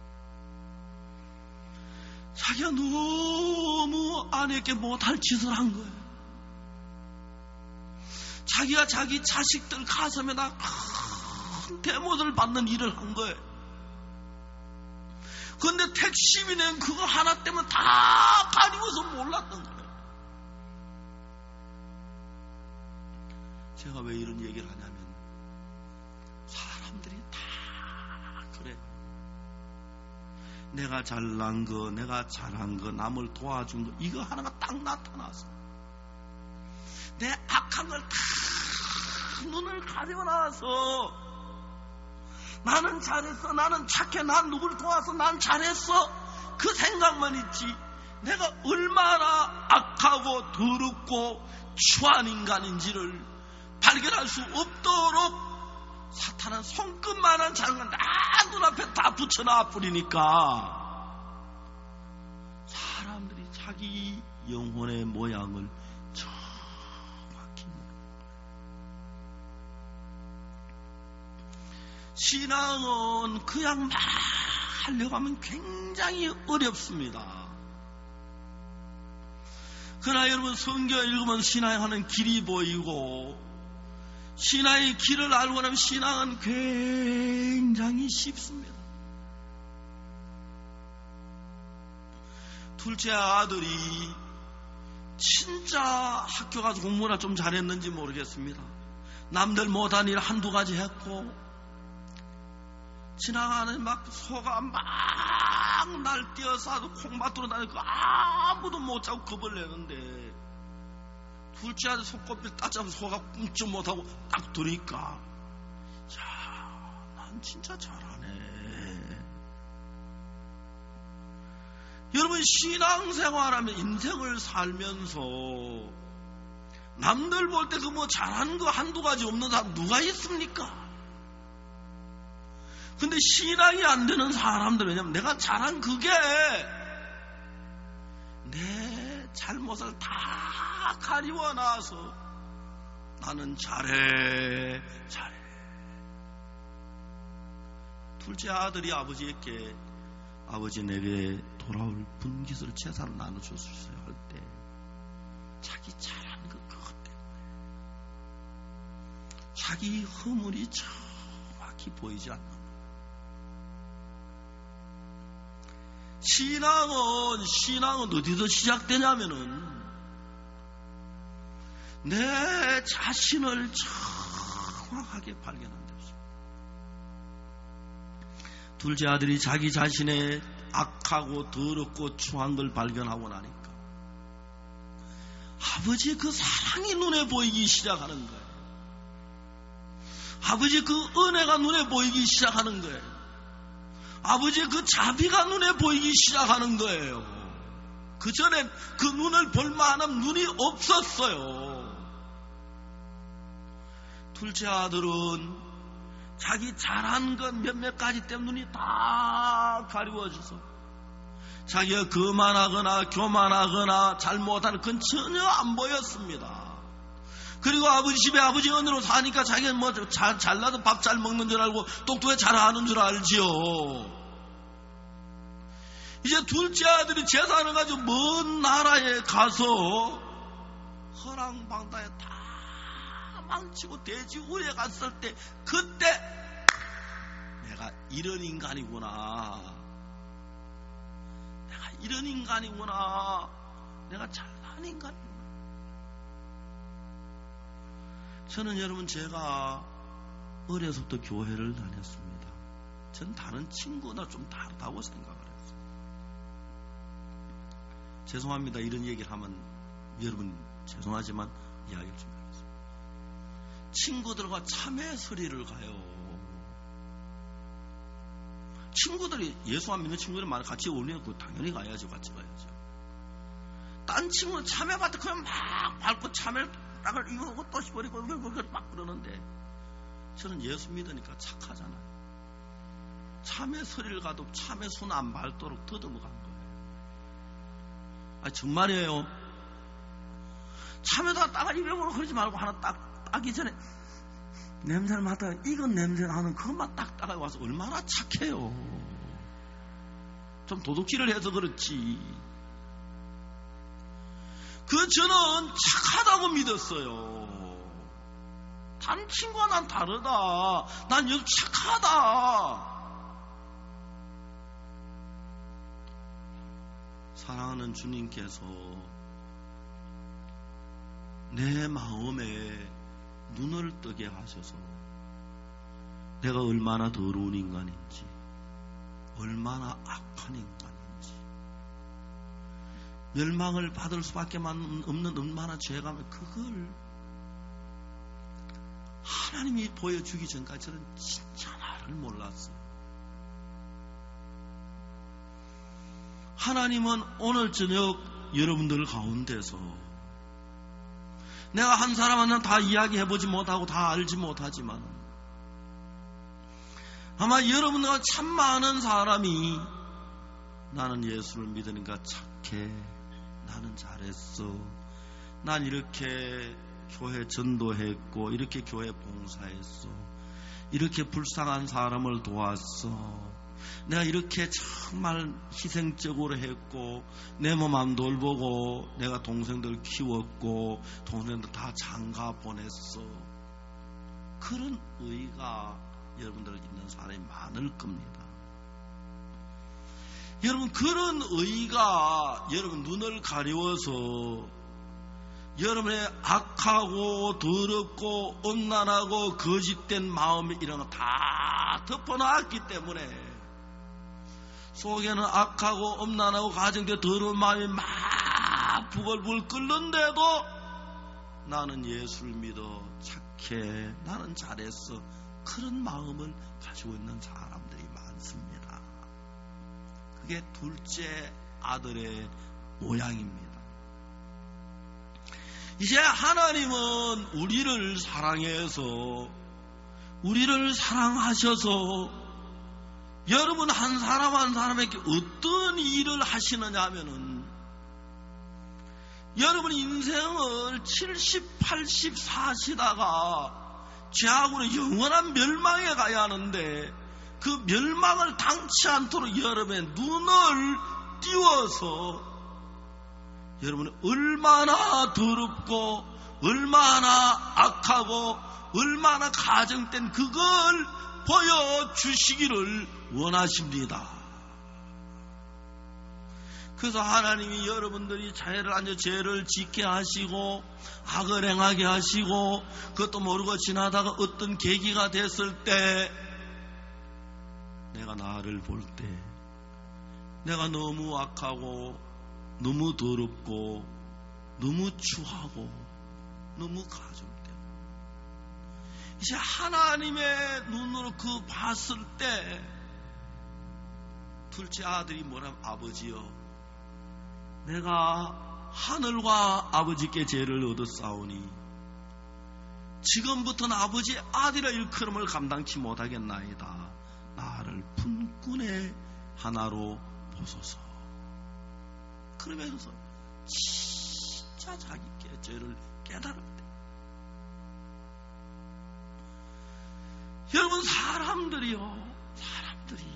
Speaker 1: 자기가 너무 아내에게 못할 짓을 한 거예요. 자기가 자기 자식들 가슴에다 큰 대못을 받는 일을 한 거예요. 그런데 택시비 낸 그거 하나 때문에 다 가리워서 몰랐던 거예요. 제가 왜 이런 얘기를 하냐면 사람들이 다 그래. 내가 잘난 거, 내가 잘한 거, 남을 도와준 거 이거 하나가 딱 나타나서 내 악한 걸 다 눈을 가리워놔서 나는 잘했어, 나는 착해, 난 누굴 도와서 난 잘했어 그 생각만 있지 내가 얼마나 악하고 더럽고 추한 인간인지를 발견할 수 없도록 사탄은 손끝만한 장난 다 눈앞에 다 붙여놔 버리니까 사람들이 자기 영혼의 모양을 정확히 신앙은 그냥 막 하려고 하면 굉장히 어렵습니다. 그러나 여러분 성경 읽으면 신앙하는 길이 보이고 신앙의 길을 알고 나면 신앙은 굉장히 쉽습니다. 둘째 아들이 진짜 학교 가서 공부나 좀 잘했는지 모르겠습니다. 남들 못한 일 한두 가지 했고 지나가는 막 소가 막 날뛰어서 콩밭으로 다니고 아무도 못 잡고 겁을 내는데 둘째 아들 손꼽이를 딱 잡아서 소가 꿈쩍 못하고 딱 들으니까 야, 난 진짜 잘하네. 여러분 신앙생활하면 인생을 살면서 남들 볼 때 그 뭐 잘하는 거 한두 가지 없는 사람 누가 있습니까? 근데 신앙이 안 되는 사람들, 왜냐면 내가 잘한 그게 내 잘못을 다 가리워 놔서 나는 잘해, 잘해. 둘째 아들이 아버지에게 아버지 내게 돌아올 분깃을 재산을 나눠줬어요 할 때 자기 잘한 거 그것 때문에 자기 허물이 정확히 보이지 않는 거예요. 신앙은 신앙은 어디서 시작되냐면은 내 자신을 정확하게 발견한 데서. 둘째 아들이 자기 자신의 악하고 더럽고 추한 걸 발견하고 나니까 아버지의 그 사랑이 눈에 보이기 시작하는 거예요. 아버지의 그 은혜가 눈에 보이기 시작하는 거예요. 아버지의 그 자비가 눈에 보이기 시작하는 거예요. 그전엔 그 눈을 볼 만한 눈이 없었어요. 둘째 아들은 자기 잘한 것 몇몇 가지 때문에 눈이 다 가리워져서 자기가 거만하거나 교만하거나 잘못하는 건 전혀 안 보였습니다. 그리고 아버지 집에 아버지 은혜로 사니까 자기가 뭐 잘, 잘나도 밥 잘 먹는 줄 알고 똑똑해 잘하는 줄 알지요. 이제 둘째 아들이 재산을 가지고 먼 나라에 가서 허랑방탕에 다 망치고 돼지 우에 갔을 때 그때 내가 이런 인간이구나, 내가 이런 인간이구나, 내가 잘난 인간이구나. 저는 여러분, 제가 어려서부터 교회를 다녔습니다. 전 다른 친구나 좀 다르다고 생각을 했어요. 죄송합니다. 이런 얘기를 하면 여러분 죄송하지만 이야기를 좀 하겠습니다. 친구들과 참회 설의를 가요. 친구들이, 예수 안 믿는 친구들이 많이 같이 어울리면 그 당연히 가야죠. 같이 가야죠. 딴 친구는 참회 받을 때 그냥 막 밟고 참회를 딱을 이거 또 씹어버리고 막 그러는데 저는 예수 믿으니까 착하잖아요. 참회 설의를 가도 참회 손 안 밟도록 더듬어 간 거예요. 아, 정말이에요. 참외다 따가지 입으로 그러지 말고 하나 딱 따기 전에 냄새를 맡아 이건 냄새 나는 그것만 딱 따가 와서 얼마나 착해요. 좀 도둑질을 해서 그렇지. 그 저는 착하다고 믿었어요. 다른 친구와 난 다르다. 난 여기 착하다. 사랑하는 주님께서 내 마음에 눈을 뜨게 하셔서 내가 얼마나 더러운 인간인지, 얼마나 악한 인간인지, 멸망을 받을 수밖에 없는 얼마나 죄가, 그걸 하나님이 보여주기 전까지 저는 진짜 나를 몰랐어요. 하나님은 오늘 저녁 여러분들 가운데서 내가 한 사람한테는 다 이야기해보지 못하고 다 알지 못하지만 아마 여러분과 참 많은 사람이 나는 예수를 믿으니까 착해, 나는 잘했어, 난 이렇게 교회 전도했고 이렇게 교회 봉사했어, 이렇게 불쌍한 사람을 도왔어, 내가 이렇게 정말 희생적으로 했고 내 몸 안 돌보고 내가 동생들 키웠고 동생들 다 장가 보냈어. 그런 의가 여러분들 있는 사람이 많을 겁니다. 여러분, 그런 의가 여러분 눈을 가리워서 여러분의 악하고 더럽고 음란하고 거짓된 마음이 이런 거 다 덮어놨기 때문에 속에는 악하고 음란하고 가정된 더러운 마음이 막 부글부글 끓는데도 나는 예수를 믿어, 착해, 나는 잘했어, 그런 마음을 가지고 있는 사람들이 많습니다. 그게 둘째 아들의 모양입니다. 이제 하나님은 우리를 사랑해서, 우리를 사랑하셔서 여러분 한 사람 한 사람에게 어떤 일을 하시느냐 하면은 여러분 인생을 칠십, 팔십 사시다가 죄악으로 영원한 멸망에 가야 하는데 그 멸망을 당치 않도록 여러분의 눈을 띄워서 여러분이 얼마나 더럽고 얼마나 악하고 얼마나 가정된 그걸 보여주시기를 원하십니다. 그래서 하나님이 여러분들이 죄를 앉아 죄를 짓게 하시고 악을 행하게 하시고 그것도 모르고 지나다가 어떤 계기가 됐을 때 내가 나를 볼 때 내가 너무 악하고 너무 더럽고 너무 추하고 너무 가정되고 이제 하나님의 눈으로 그 봤을 때 둘째 아들이 뭐라면 아버지여 내가 하늘과 아버지께 죄를 얻었사오니 지금부터는 아버지의 아들의 일컬음을 감당치 못하겠나이다. 나를 품꾼의 하나로 보소서. 그러면서 진짜 자기께 죄를 깨달을 때 여러분 사람들이요 사람들이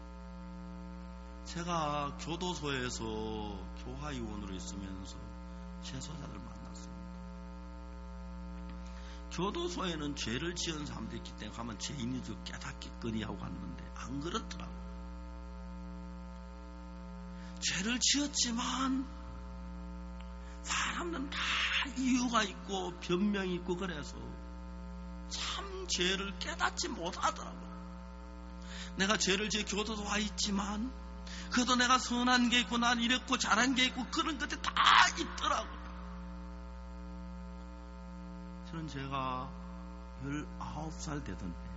Speaker 1: 제가 교도소에서 교화위원으로 있으면서 재소자들 만났습니다. 교도소에는 죄를 지은 사람들이 있기 때문에 가면 죄인이 저 깨닫겠거니 하고 갔는데 안 그렇더라고. 죄를 지었지만 사람들은 다 이유가 있고 변명이 있고 그래서 참 죄를 깨닫지 못하더라고. 내가 죄를 지어 교도소 와 있지만 그래도 내가 선한 게 있고 난 이랬고 잘한 게 있고 그런 것들이 다 있더라고. 저는 제가 열아홉 살 되던 때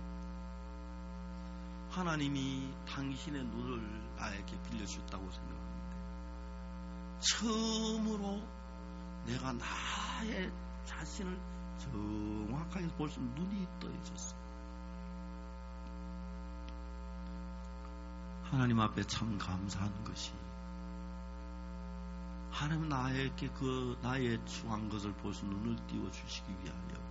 Speaker 1: 하나님이 당신의 눈을 나에게 빌려주셨다고 생각합니다. 처음으로 내가 나의 자신을 정확하게 볼 수 있는 눈이 떠있었어요. 하나님 앞에 참 감사한 것이 하나님 나에게 그 나의 추한 것을 볼 수 있는 눈을 띄워주시기 위하여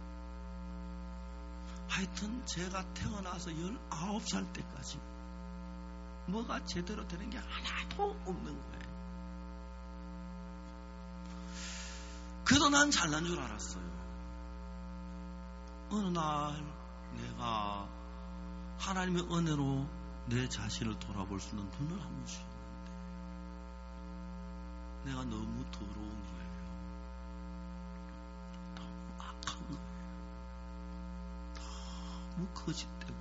Speaker 1: 하여튼 제가 태어나서 열아홉 살 때까지 뭐가 제대로 되는 게 하나도 없는 거예요. 그래도 난 잘난 줄 알았어요. 어느 날 내가 하나님의 은혜로 내 자신을 돌아볼 수 있는 눈을 한번 주셨는데 내가 너무 더러운 거예요. 너무 악한 거예요. 너무 거짓되고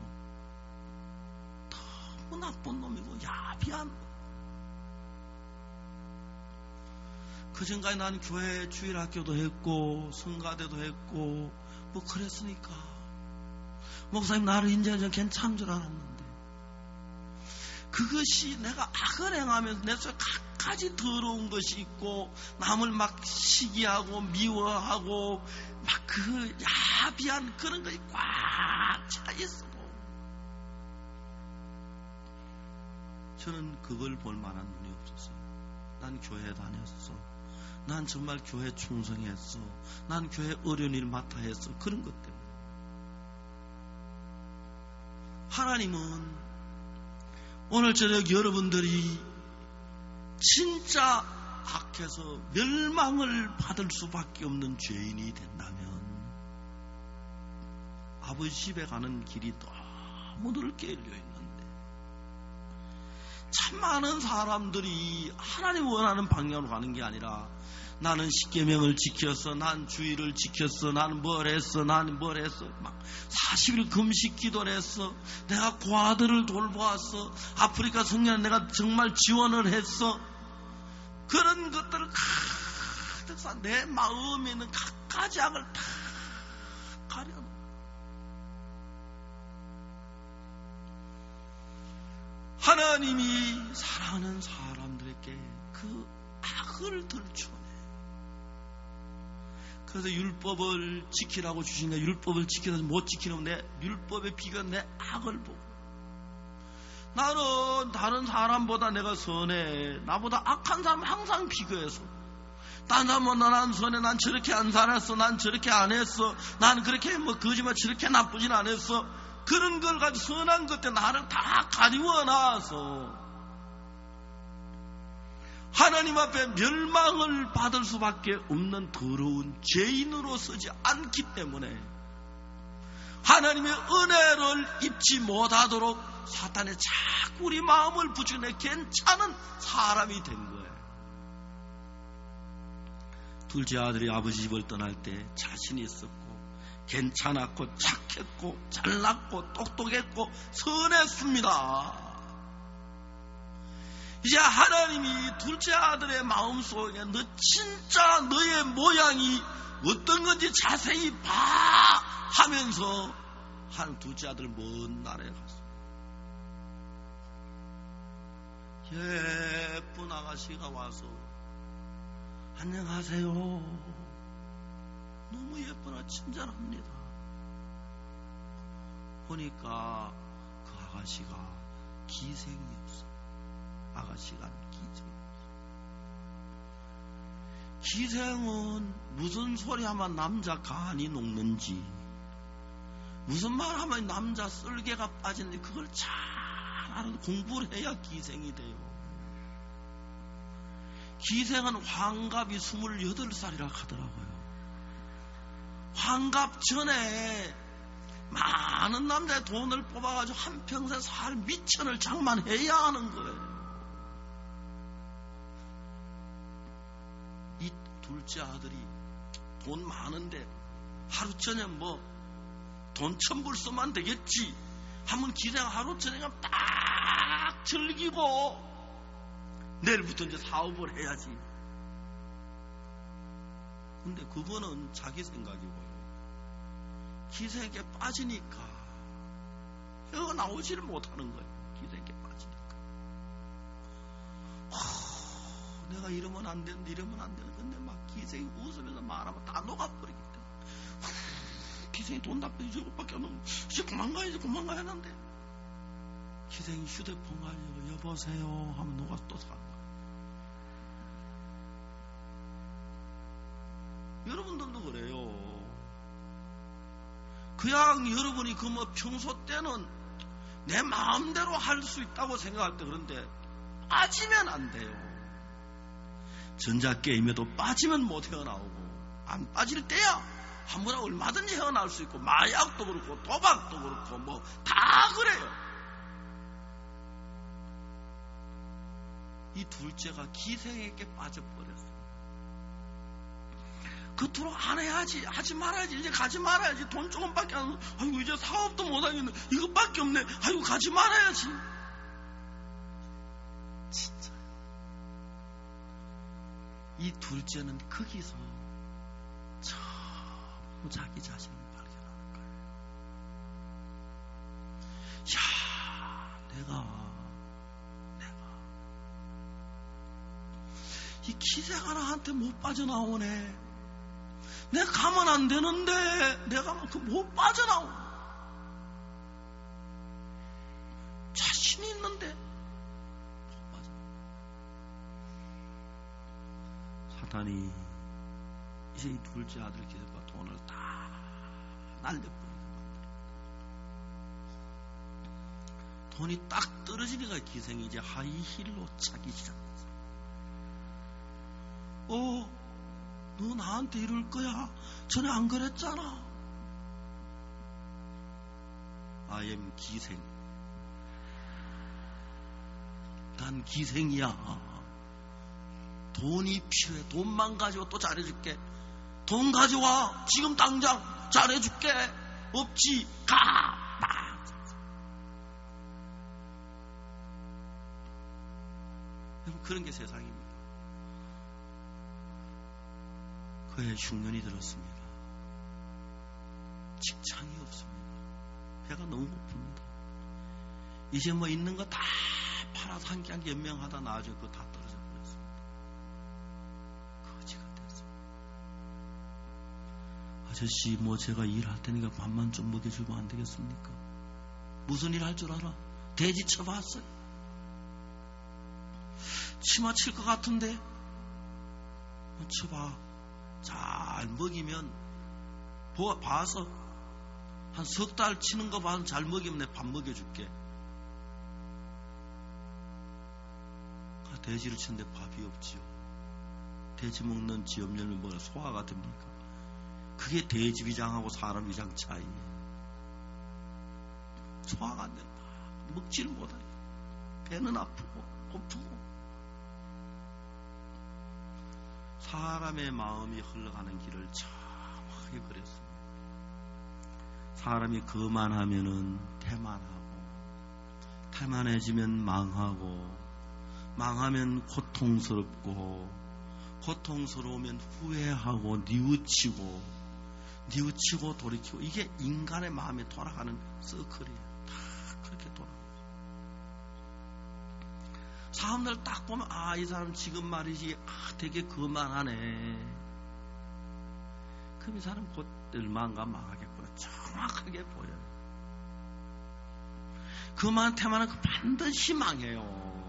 Speaker 1: 너무 나쁜 놈이고 야비한 놈. 그 전까지 난 교회 주일학교도 했고 성가대도 했고 뭐 그랬으니까 목사님 나를 인정해 좀 괜찮은 줄 알았는데 그것이 내가 악을 행하면서 내 속에 갖가지 더러운 것이 있고 남을 막 시기하고 미워하고 막 그 야비한 그런 것이 꽉 차 있어도 저는 그걸 볼 만한 눈이 없었어요. 난 교회 다녔어. 난 정말 교회 충성했어. 난 교회 어려운 일 맡아 했어. 그런 것 때문에 하나님은 오늘 저녁 여러분들이 진짜 악해서 멸망을 받을 수밖에 없는 죄인이 된다면 아버지 집에 가는 길이 너무 넓게 열려 있는데 참 많은 사람들이 하나님 원하는 방향으로 가는 게 아니라 나는 십계명을 지켰어, 난 주의를 지켰어, 나는 뭘 했어, 나는 뭘 했어, 막 사십 일 금식 기도를 했어, 내가 고아들을 돌보았어, 아프리카 성년에 내가 정말 지원을 했어. 그런 것들을 가득 내 마음에 있는 갖가지 악을 다 가려놓고 하나님이 사랑하는 사람들에게 그 악을 들추어내. 그래서 율법을 지키라고 주신 게 율법을 지키면서 못 지키는 내 율법에 비교 내 악을 보고 나는 다른 사람보다 내가 선해. 나보다 악한 사람 항상 비교해서 딴 사람은 난 선해. 난 저렇게 안 살았어. 난 저렇게 안 했어. 난 그렇게 뭐 거짓말 저렇게 나쁘진 않았어. 그런 걸 가지고 선한 것들 나를 다 가리워 놔서 하나님 앞에 멸망을 받을 수밖에 없는 더러운 죄인으로 서지 않기 때문에 하나님의 은혜를 입지 못하도록 사탄의 자꾸 우리 마음을 부추내 괜찮은 사람이 된 거예요. 둘째 아들이 아버지 집을 떠날 때 자신이 있었고 괜찮았고 착했고 잘났고 똑똑했고 선했습니다. 이제 하나님이 둘째 아들의 마음속에 너 진짜 너의 모양이 어떤 건지 자세히 봐 하면서 한 둘째 아들 먼 나라에 갔어. 예쁜 아가씨가 와서 안녕하세요. 너무 예쁘나 친절합니다. 보니까 그 아가씨가 기생이 없어. 아가씨가 기생이 없어. 기생은 무슨 소리 하면 남자 간이 녹는지 무슨 말 하면 남자 쓸개가 빠지는지 그걸 잘 알아서 공부를 해야 기생이 돼요. 기생은 환갑이 스물여덟 살이라 하더라고요. 환갑 전에 많은 남자의 돈을 뽑아가지고 한평생 살 미천을 장만해야 하는 거예요. 이 둘째 아들이 돈 많은데 하루 저녁 뭐 돈 천불 쓰면 되겠지 하면 기생 하루 저녁 딱 즐기고 내일부터 이제 사업을 해야지. 근데 그거는 자기 생각이고요. 기생에게 빠지니까 혀 나오지를 못하는 거예요. 기생에게 빠지니까. 하, 내가 이러면 안 되는데 이러면 안 되는데 근데 막 기생이 웃으면서 말하면 다 녹아버리기 때문에 기생이 돈 다 빼주고 오빠께 안 오면 이제 그만 가야지 그만 가야 하는데 기생이 휴대폰 가지고 여보세요 하면 녹아서 또 사는 거예요. 여러분들도 그래요. 그냥 여러분이 그 뭐 평소 때는 내 마음대로 할 수 있다고 생각할 때 그런데 빠지면 안 돼요. 전자게임에도 빠지면 못 헤어나오고 안 빠질 때야 아무나 얼마든지 헤어나올 수 있고 마약도 그렇고 도박도 그렇고 뭐 다 그래요. 이 둘째가 기생에게 빠져버렸어요. 그토록 안 해야지 하지 말아야지 이제 가지 말아야지 돈 조금밖에 안 아이고 이제 사업도 못하겠네 이것밖에 없네 아이고 가지 말아야지. 진짜요. 이 둘째는 거기서 처음 자기 자신을 발견하는 거예요. 야 내가 내가 이 기생 하나한테 못 빠져나오네. 내가 가면 안 되는데 내가 그 못 빠져나오. 자신이 있는데 못 빠져나오. 사탄이 이제 이 둘째 아들 기생과 돈을 다 날려버리게 만들어. 돈이 딱 떨어지니까 기생이 이제 하이힐로 차기 시작했어요. 어 너 나한테 이럴 거야? 전에 안 그랬잖아. I am 기생. 난 기생이야. 돈이 필요해. 돈만 가지고 또 잘해줄게. 돈 가져와. 지금 당장 잘해줄게. 없지. 가. 막. 여러분 그런 게 세상입니다. 그의 흉년이 들었습니다. 직장이 없습니다. 배가 너무 고픕니다. 이제 뭐 있는 거 다 팔아서 한 개 한 개 연명하다 나중에 그거 다 떨어져 버렸습니다. 거지가 됐습니다. 아저씨 뭐 제가 일할 테니까 밥만 좀 먹여주면 안 되겠습니까? 무슨 일 할 줄 알아? 돼지 쳐봤어요. 치마 칠 것 같은데 쳐봐. 잘 먹이면 보, 봐서 한 석 달 치는 거 봐서 잘 먹이면 내 밥 먹여줄게. 돼지를 치는데 밥이 없지요. 돼지 먹는 지엄열매 뭐라 소화가 됩니까? 그게 돼지 위장하고 사람 위장 차이예요. 소화가 안 된다. 먹지를 못하게. 배는 아프고 고프고. 사람의 마음이 흘러가는 길을 참하게 그렸습니다. 사람이 거만하면은 태만하고, 태만해지면 망하고, 망하면 고통스럽고, 고통스러우면 후회하고, 뉘우치고, 뉘우치고 돌이키고, 이게 인간의 마음에 돌아가는 서클이에요. 다 그렇게 돌아가요. 사람들 딱 보면 아, 이 사람 지금 말이지 아, 되게 거만하네. 그럼 이 사람 곧 얼마인가 망하겠구나. 정확하게 보여요. 그만 태만한 거 반드시 망해요.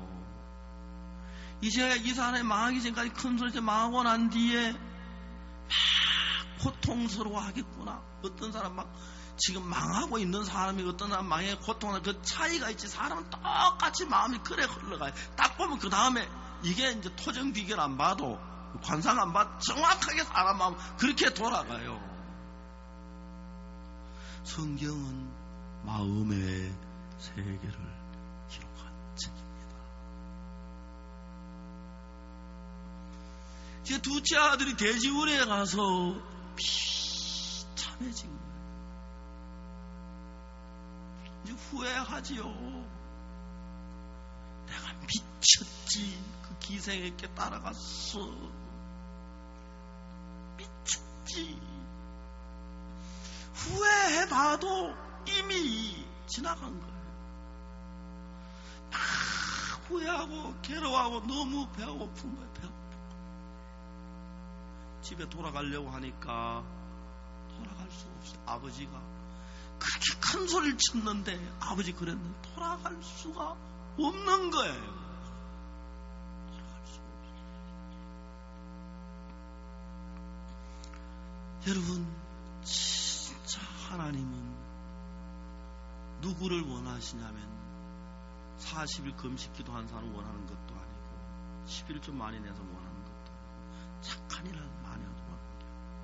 Speaker 1: 이제 이 사람이 망하기 전까지 큰 소리에 망하고 난 뒤에 막 고통스러워 하겠구나. 어떤 사람 막 지금 망하고 있는 사람이 어떤 사람 망해 고통하는 그 차이가 있지. 사람은 똑같이 마음이 그래 흘러가요. 딱 보면 그 다음에 이게 이제 토정 비결 안 봐도 관상 안 봐도 정확하게 사람 마음 그렇게 돌아가요. 성경은 마음의 세계를 기록한 책입니다. 제 둘째 아들이 돼지우리에 가서 비참해진 거예요. 이제 후회하지요. 내가 미쳤지. 그 기생에게 따라갔어. 미쳤지. 후회해봐도 이미 지나간 거예요. 막 후회하고 괴로워하고 너무 배고픈 거예요. 배고픈 거예요. 집에 돌아가려고 하니까 돌아갈 수 없어요. 아버지가 그렇게 큰 소리를 쳤는데 아버지 그랬는데 돌아갈 수가 없는 거예요. 돌아갈 수가 없어요. 여러분, 진짜 하나님은 누구를 원하시냐면 사십 일 금식 기도한 사람을 원하는 것도 아니고 십 일 좀 많이 내서 원하는 것도 아니고 착한 일을 많이 하도 원하는 게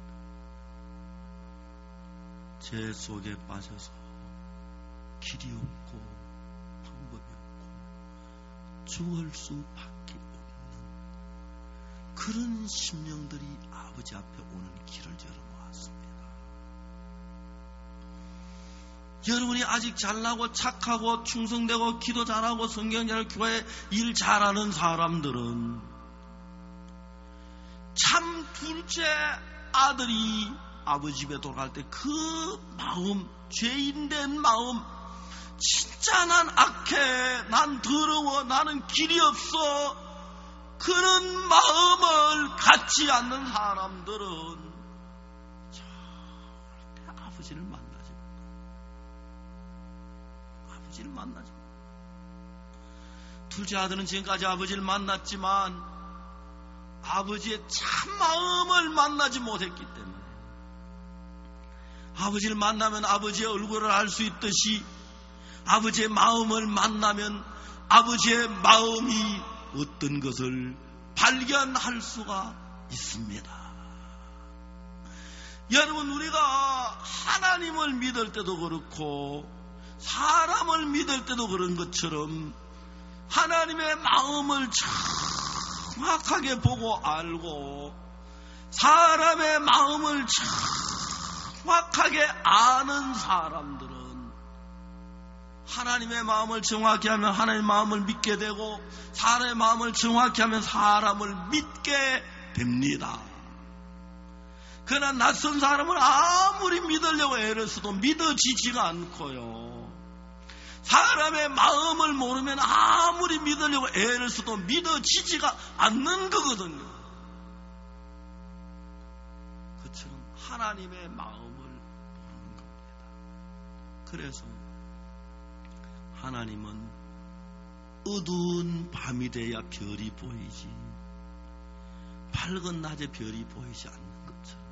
Speaker 1: 아닙니다. 죄 속에 빠져서 길이 없고 방법이 없고 죽을 수밖에 없는 그런 심령들이 아버지 앞에 오는 길을 열어놓았습니다. 여러분이 아직 잘나고 착하고 충성되고 기도 잘하고 성경 잘 교회 일 잘하는 사람들은 참 둘째 아들이 아버지 집에 돌아갈 때 그 마음, 죄인된 마음, 진짜 난 악해, 난 더러워, 나는 길이 없어, 그런 마음을 갖지 않는 사람들은 절대 아버지를 만나지 못해요. 아버지를 만나지 못해요. 둘째 아들은 지금까지 아버지를 만났지만 아버지의 참 마음을 만나지 못했기 때문에 아버지를 만나면 아버지의 얼굴을 알 수 있듯이 아버지의 마음을 만나면 아버지의 마음이 어떤 것을 발견할 수가 있습니다. 여러분, 우리가 하나님을 믿을 때도 그렇고 사람을 믿을 때도 그런 것처럼 하나님의 마음을 정확하게 보고 알고 사람의 마음을 정확하게 아는 사람들은 하나님의 마음을 정확히 하면 하나님의 마음을 믿게 되고 사람의 마음을 정확히 하면 사람을 믿게 됩니다. 그러나 낯선 사람을 아무리 믿으려고 애를 써도 믿어지지가 않고요. 사람의 마음을 모르면 아무리 믿으려고 애를 써도 믿어지지가 않는 거거든요. 그처럼 하나님의 마음을 모르는 겁니다. 그래서 하나님은 어두운 밤이 돼야 별이 보이지 밝은 낮에 별이 보이지 않는 것처럼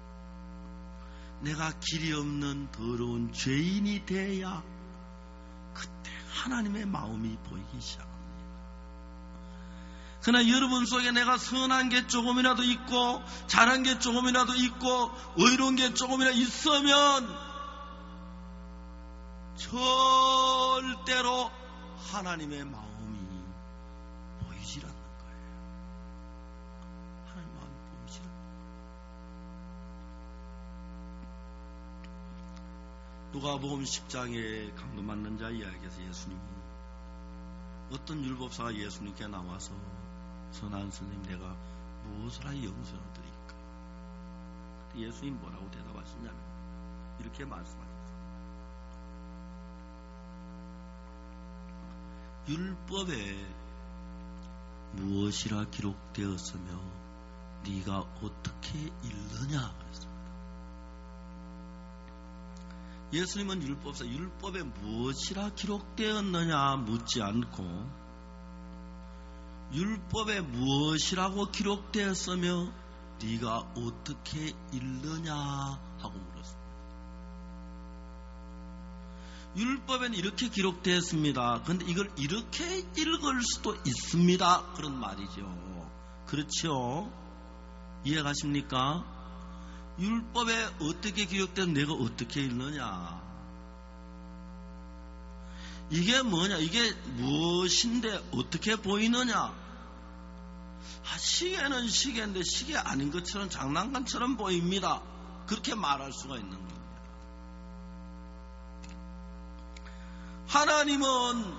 Speaker 1: 내가 길이 없는 더러운 죄인이 돼야 그때 하나님의 마음이 보이기 시작합니다. 그러나 여러분 속에 내가 선한 게 조금이라도 있고 잘한 게 조금이라도 있고 의로운 게 조금이라도 있으면 절대로 하나님의 마음이 보이질 않는 거예요. 하나님의 마음이 보이질 않는 거예요. 누가복음 십 장에 강도 맞는 자 이야기에서 예수님이 어떤 율법사가 예수님께 나와서 선한 선생님 내가 무엇을 하여 영생을 드릴까? 예수님 뭐라고 대답하시냐면 이렇게 말씀하셨어요. 율법에 무엇이라 기록되었으며 네가 어떻게 읽느냐 그랬습니다. 예수님은 율법사 율법에 무엇이라 기록되었느냐 묻지 않고 율법에 무엇이라고 기록되었으며 네가 어떻게 읽느냐 하고 물었습니다. 율법에는 이렇게 기록되었습니다. 그런데 이걸 이렇게 읽을 수도 있습니다. 그런 말이죠. 그렇죠? 이해가십니까? 율법에 어떻게 기록된 내가 어떻게 읽느냐? 이게 뭐냐? 이게 무엇인데 어떻게 보이느냐? 아, 시계는 시계인데 시계 아닌 것처럼 장난감처럼 보입니다. 그렇게 말할 수가 있는 겁니다. 하나님은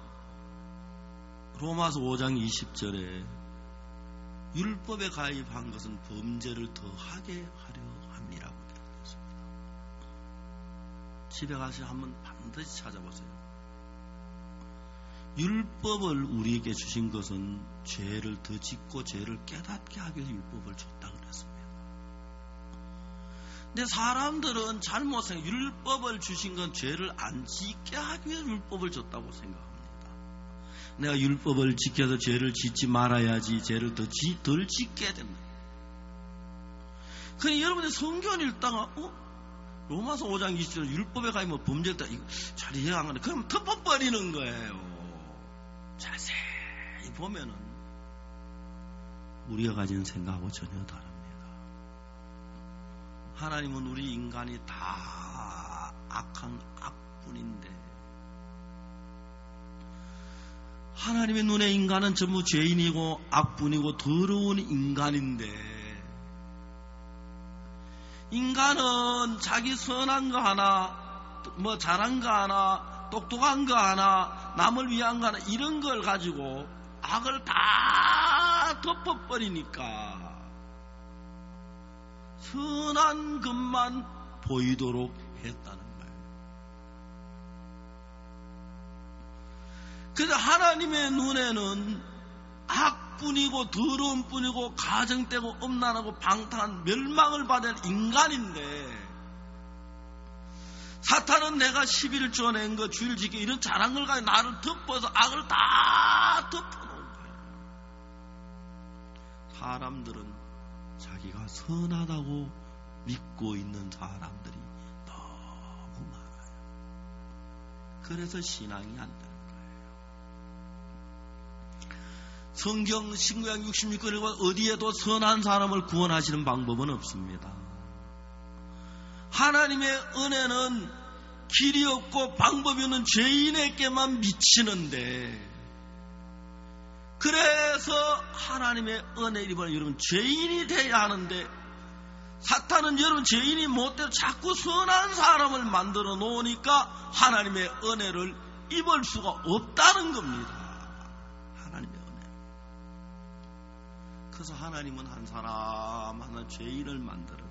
Speaker 1: 로마서 오 장 이십 절에 율법에 가입한 것은 범죄를 더하게 하려 함이라고 기록했습니다. 집에 가서 한번 반드시 찾아보세요. 율법을 우리에게 주신 것은 죄를 더 짓고 죄를 깨닫게 하기 위해서 율법을 줬다고 그랬습니다. 근데 사람들은 잘못 생각, 율법을 주신 건 죄를 안 짓게 하기 위해서 율법을 줬다고 생각합니다. 내가 율법을 지켜서 죄를 짓지 말아야지 죄를 더 지, 덜 짓게 된다. 그러니 여러분이 성경을 읽다가 어? 로마서 오 장 이십 절 율법에 가면 범죄다 이거 잘 이해가 안 가네. 그럼 덮어버리는 거예요. 자세히 보면은 우리가 가진 생각하고 전혀 다릅니다. 하나님은 우리 인간이 다 악한 악뿐인데 하나님의 눈에 인간은 전부 죄인이고 악뿐이고 더러운 인간인데 인간은 자기 선한 거 하나 뭐 잘한 거 하나 똑똑한 거 하나 남을 위한 거 하나 이런 걸 가지고 악을 다 덮어버리니까 선한 것만 보이도록 했다는 거예요. 그래서 하나님의 눈에는 악뿐이고 더러운 뿐이고 가정되고 엄난하고 방탕한 멸망을 받을 인간인데 사탄은 내가 시비를 쪼낸 거 주일 지켜 이런 잘한 걸 가지고 나를 덮어서 악을 다 덮어놓은 거예요. 사람들은 자기가 선하다고 믿고 있는 사람들이 너무 많아요. 그래서 신앙이 안 되는 거예요. 성경 신구약 육십육 권에 어디에도 선한 사람을 구원하시는 방법은 없습니다. 하나님의 은혜는 길이 없고 방법이 없는 죄인에게만 미치는데 그래서 하나님의 은혜를 입은 여러분 죄인이 돼야 하는데 사탄은 여러분 죄인이 못되어 자꾸 선한 사람을 만들어 놓으니까 하나님의 은혜를 입을 수가 없다는 겁니다. 하나님의 은혜. 그래서 하나님은 한 사람 하나 죄인을 만들어서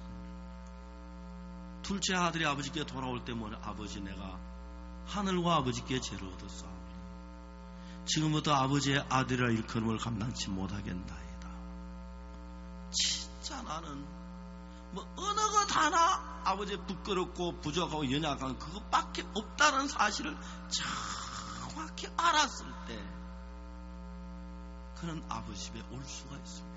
Speaker 1: 둘째 아들이 아버지께 돌아올 때문에 아버지 내가 하늘과 아버지께 죄를 얻었사오니 지금부터 아버지의 아들이라 일컬음을 감당치 못하겠나이다. 진짜 나는 뭐 어느 것 하나 아버지 부끄럽고 부족하고 연약한 그것밖에 없다는 사실을 정확히 알았을 때 그런 아버지 집에 올 수가 있습니다.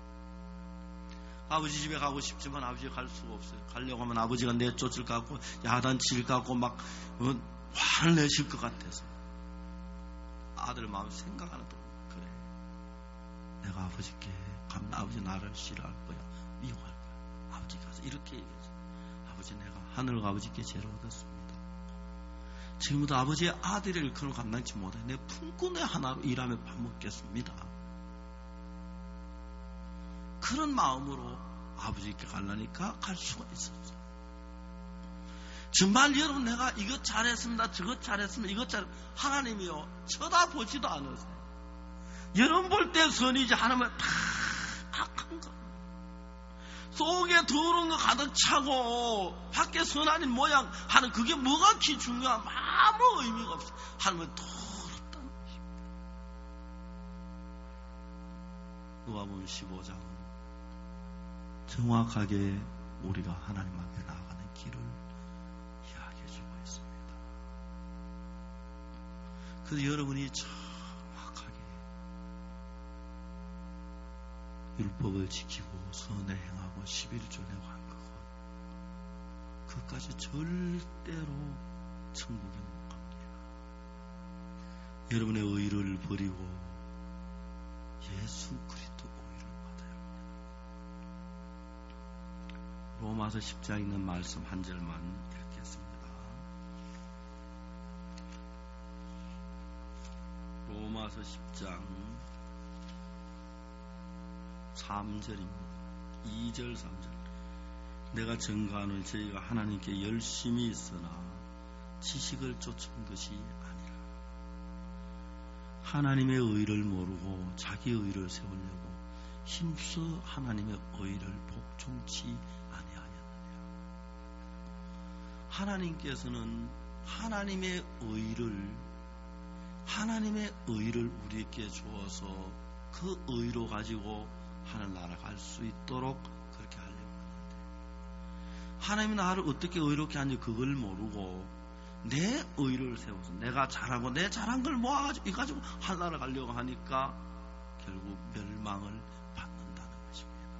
Speaker 1: 아버지 집에 가고 싶지만 아버지가 갈 수가 없어요. 가려고 하면 아버지가 내쫓을 것 같고 야단칠 것 같고 막 화를 내실 것 같아서 아들 마음 생각하는 또 그래 내가 아버지께 가면 아버지 나를 싫어할 거야 미워할 거야 아버지 가서 이렇게 얘기해서 아버지 내가 하늘과 아버지께 죄를 얻었습니다. 지금부터 아버지의 아들의 일컬음을 감당치 못해 내 품꾼의 하나로 일하며 밥 먹겠습니다. 그런 마음으로 아버지께 가려니까 갈 수가 있었어요. 정말 여러분 내가 이것 잘했습니다. 저것 잘했습니다. 이것 잘 하나님이요 쳐다보지도 않으세요. 여러분 볼 때 선이지 하나님은 다 악한 거. 속에 더러운 거 가득 차고 밖에 선한 모양 하는 그게 뭐가 기 중요한 아무 의미가 없어요. 하나님은 더럽다는 것입니다. 누가복음 십오 장은 정확하게 우리가 하나님 앞에 나아가는 길을 이야기해주고 있습니다. 그래서 여러분이 정확하게 율법을 지키고 선에 행하고 십일조에 한 그것 그것까지 절대로 천국에 못 갑니다. 여러분의 의를 버리고 예수 그리스도 로마서 십 장에 있는 말씀 한 절만 읽겠습니다. 로마서 십 장 삼 절입니다. 이 절 삼 절. 내가 증거하노니 저희가 하나님께 열심히 있으나 지식을 쫓은 것이 아니라 하나님의 의를 모르고 자기 의를 세우려고 힘써 하나님의 의를 복종치 아니하였느냐. 하나님께서는 하나님의 의를 하나님의 의를 우리에게 주어서 그 의로 가지고 하늘나라 갈 수 있도록 그렇게 하려고 하는데, 하나님이 나를 어떻게 의롭게 하는지 그걸 모르고 내 의를 세워서 내가 잘하고 내 잘한 걸 모아가지고 가지고 하늘나라 가려고 하니까 결국 멸망을 받는다는 것입니다.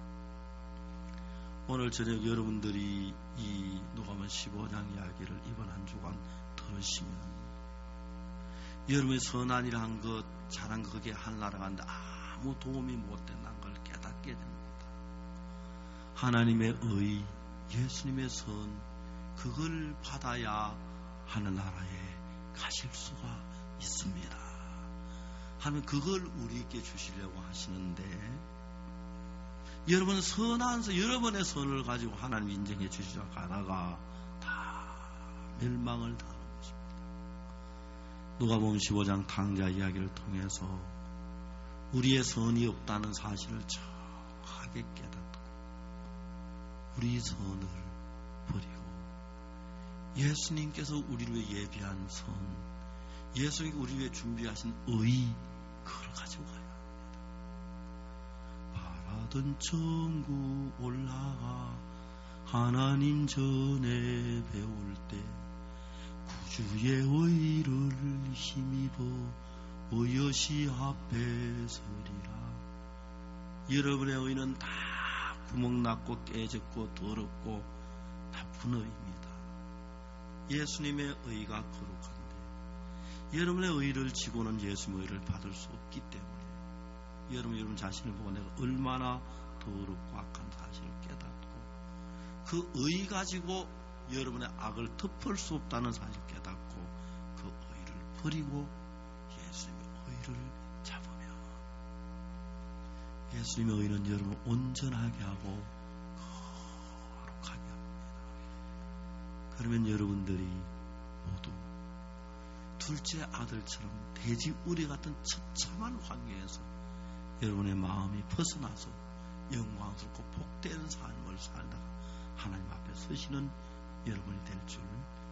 Speaker 1: 오늘 저녁 여러분들이 이 누가복음 십오 장 이야기를 이번 한 주간 들으시면 여러분이 선한 일 한 것, 잘한 것, 그게 하늘나라 가는데 아무 도움이 못 된다는 걸 깨닫게 됩니다. 하나님의 의, 예수님의 선, 그걸 받아야 하늘나라에 가실 수가 있습니다. 하나님 그걸 우리에게 주시려고 하시는데, 여러분 선한 선, 여러분의 선을 가지고 하나님 인정해 주시려고 하다가 다 멸망을 당하는 것입니다. 누가복음 십오 장 탕자 이야기를 통해서 우리의 선이 없다는 사실을 정확하게 깨닫고 우리 선을 버리고 예수님께서 우리를 위해 예비한 선, 예수님이 우리 위해 준비하신 의, 그걸 가지고 가야 합니다. 바라던 천국 올라가 하나님 전에 배울 때 구주의 의를 힘입어 의여시 앞에 서리라. 여러분의 의는 다 구멍났고 깨졌고 더럽고 나쁜 의입니다. 예수님의 의가 거룩한데 여러분의 의를 지고는 예수님의 의를 받을 수 없기 때문에 여러분 여러분 자신을 보고 내가 얼마나 더럽고 악한 사실을 깨닫고 그 의 가지고 여러분의 악을 덮을 수 없다는 사실을 깨닫고 그 의를 버리고 예수님의 의를 잡으면 예수님의 의는 여러분을 온전하게 하고 거룩하게 합니다. 그러면 여러분들이 모두 둘째 아들처럼 돼지우리 같은 처참한 환경에서 여러분의 마음이 벗어나서 영광스럽고 복된 삶을 살다가 하나님 앞에 서시는 여러분이 될 줄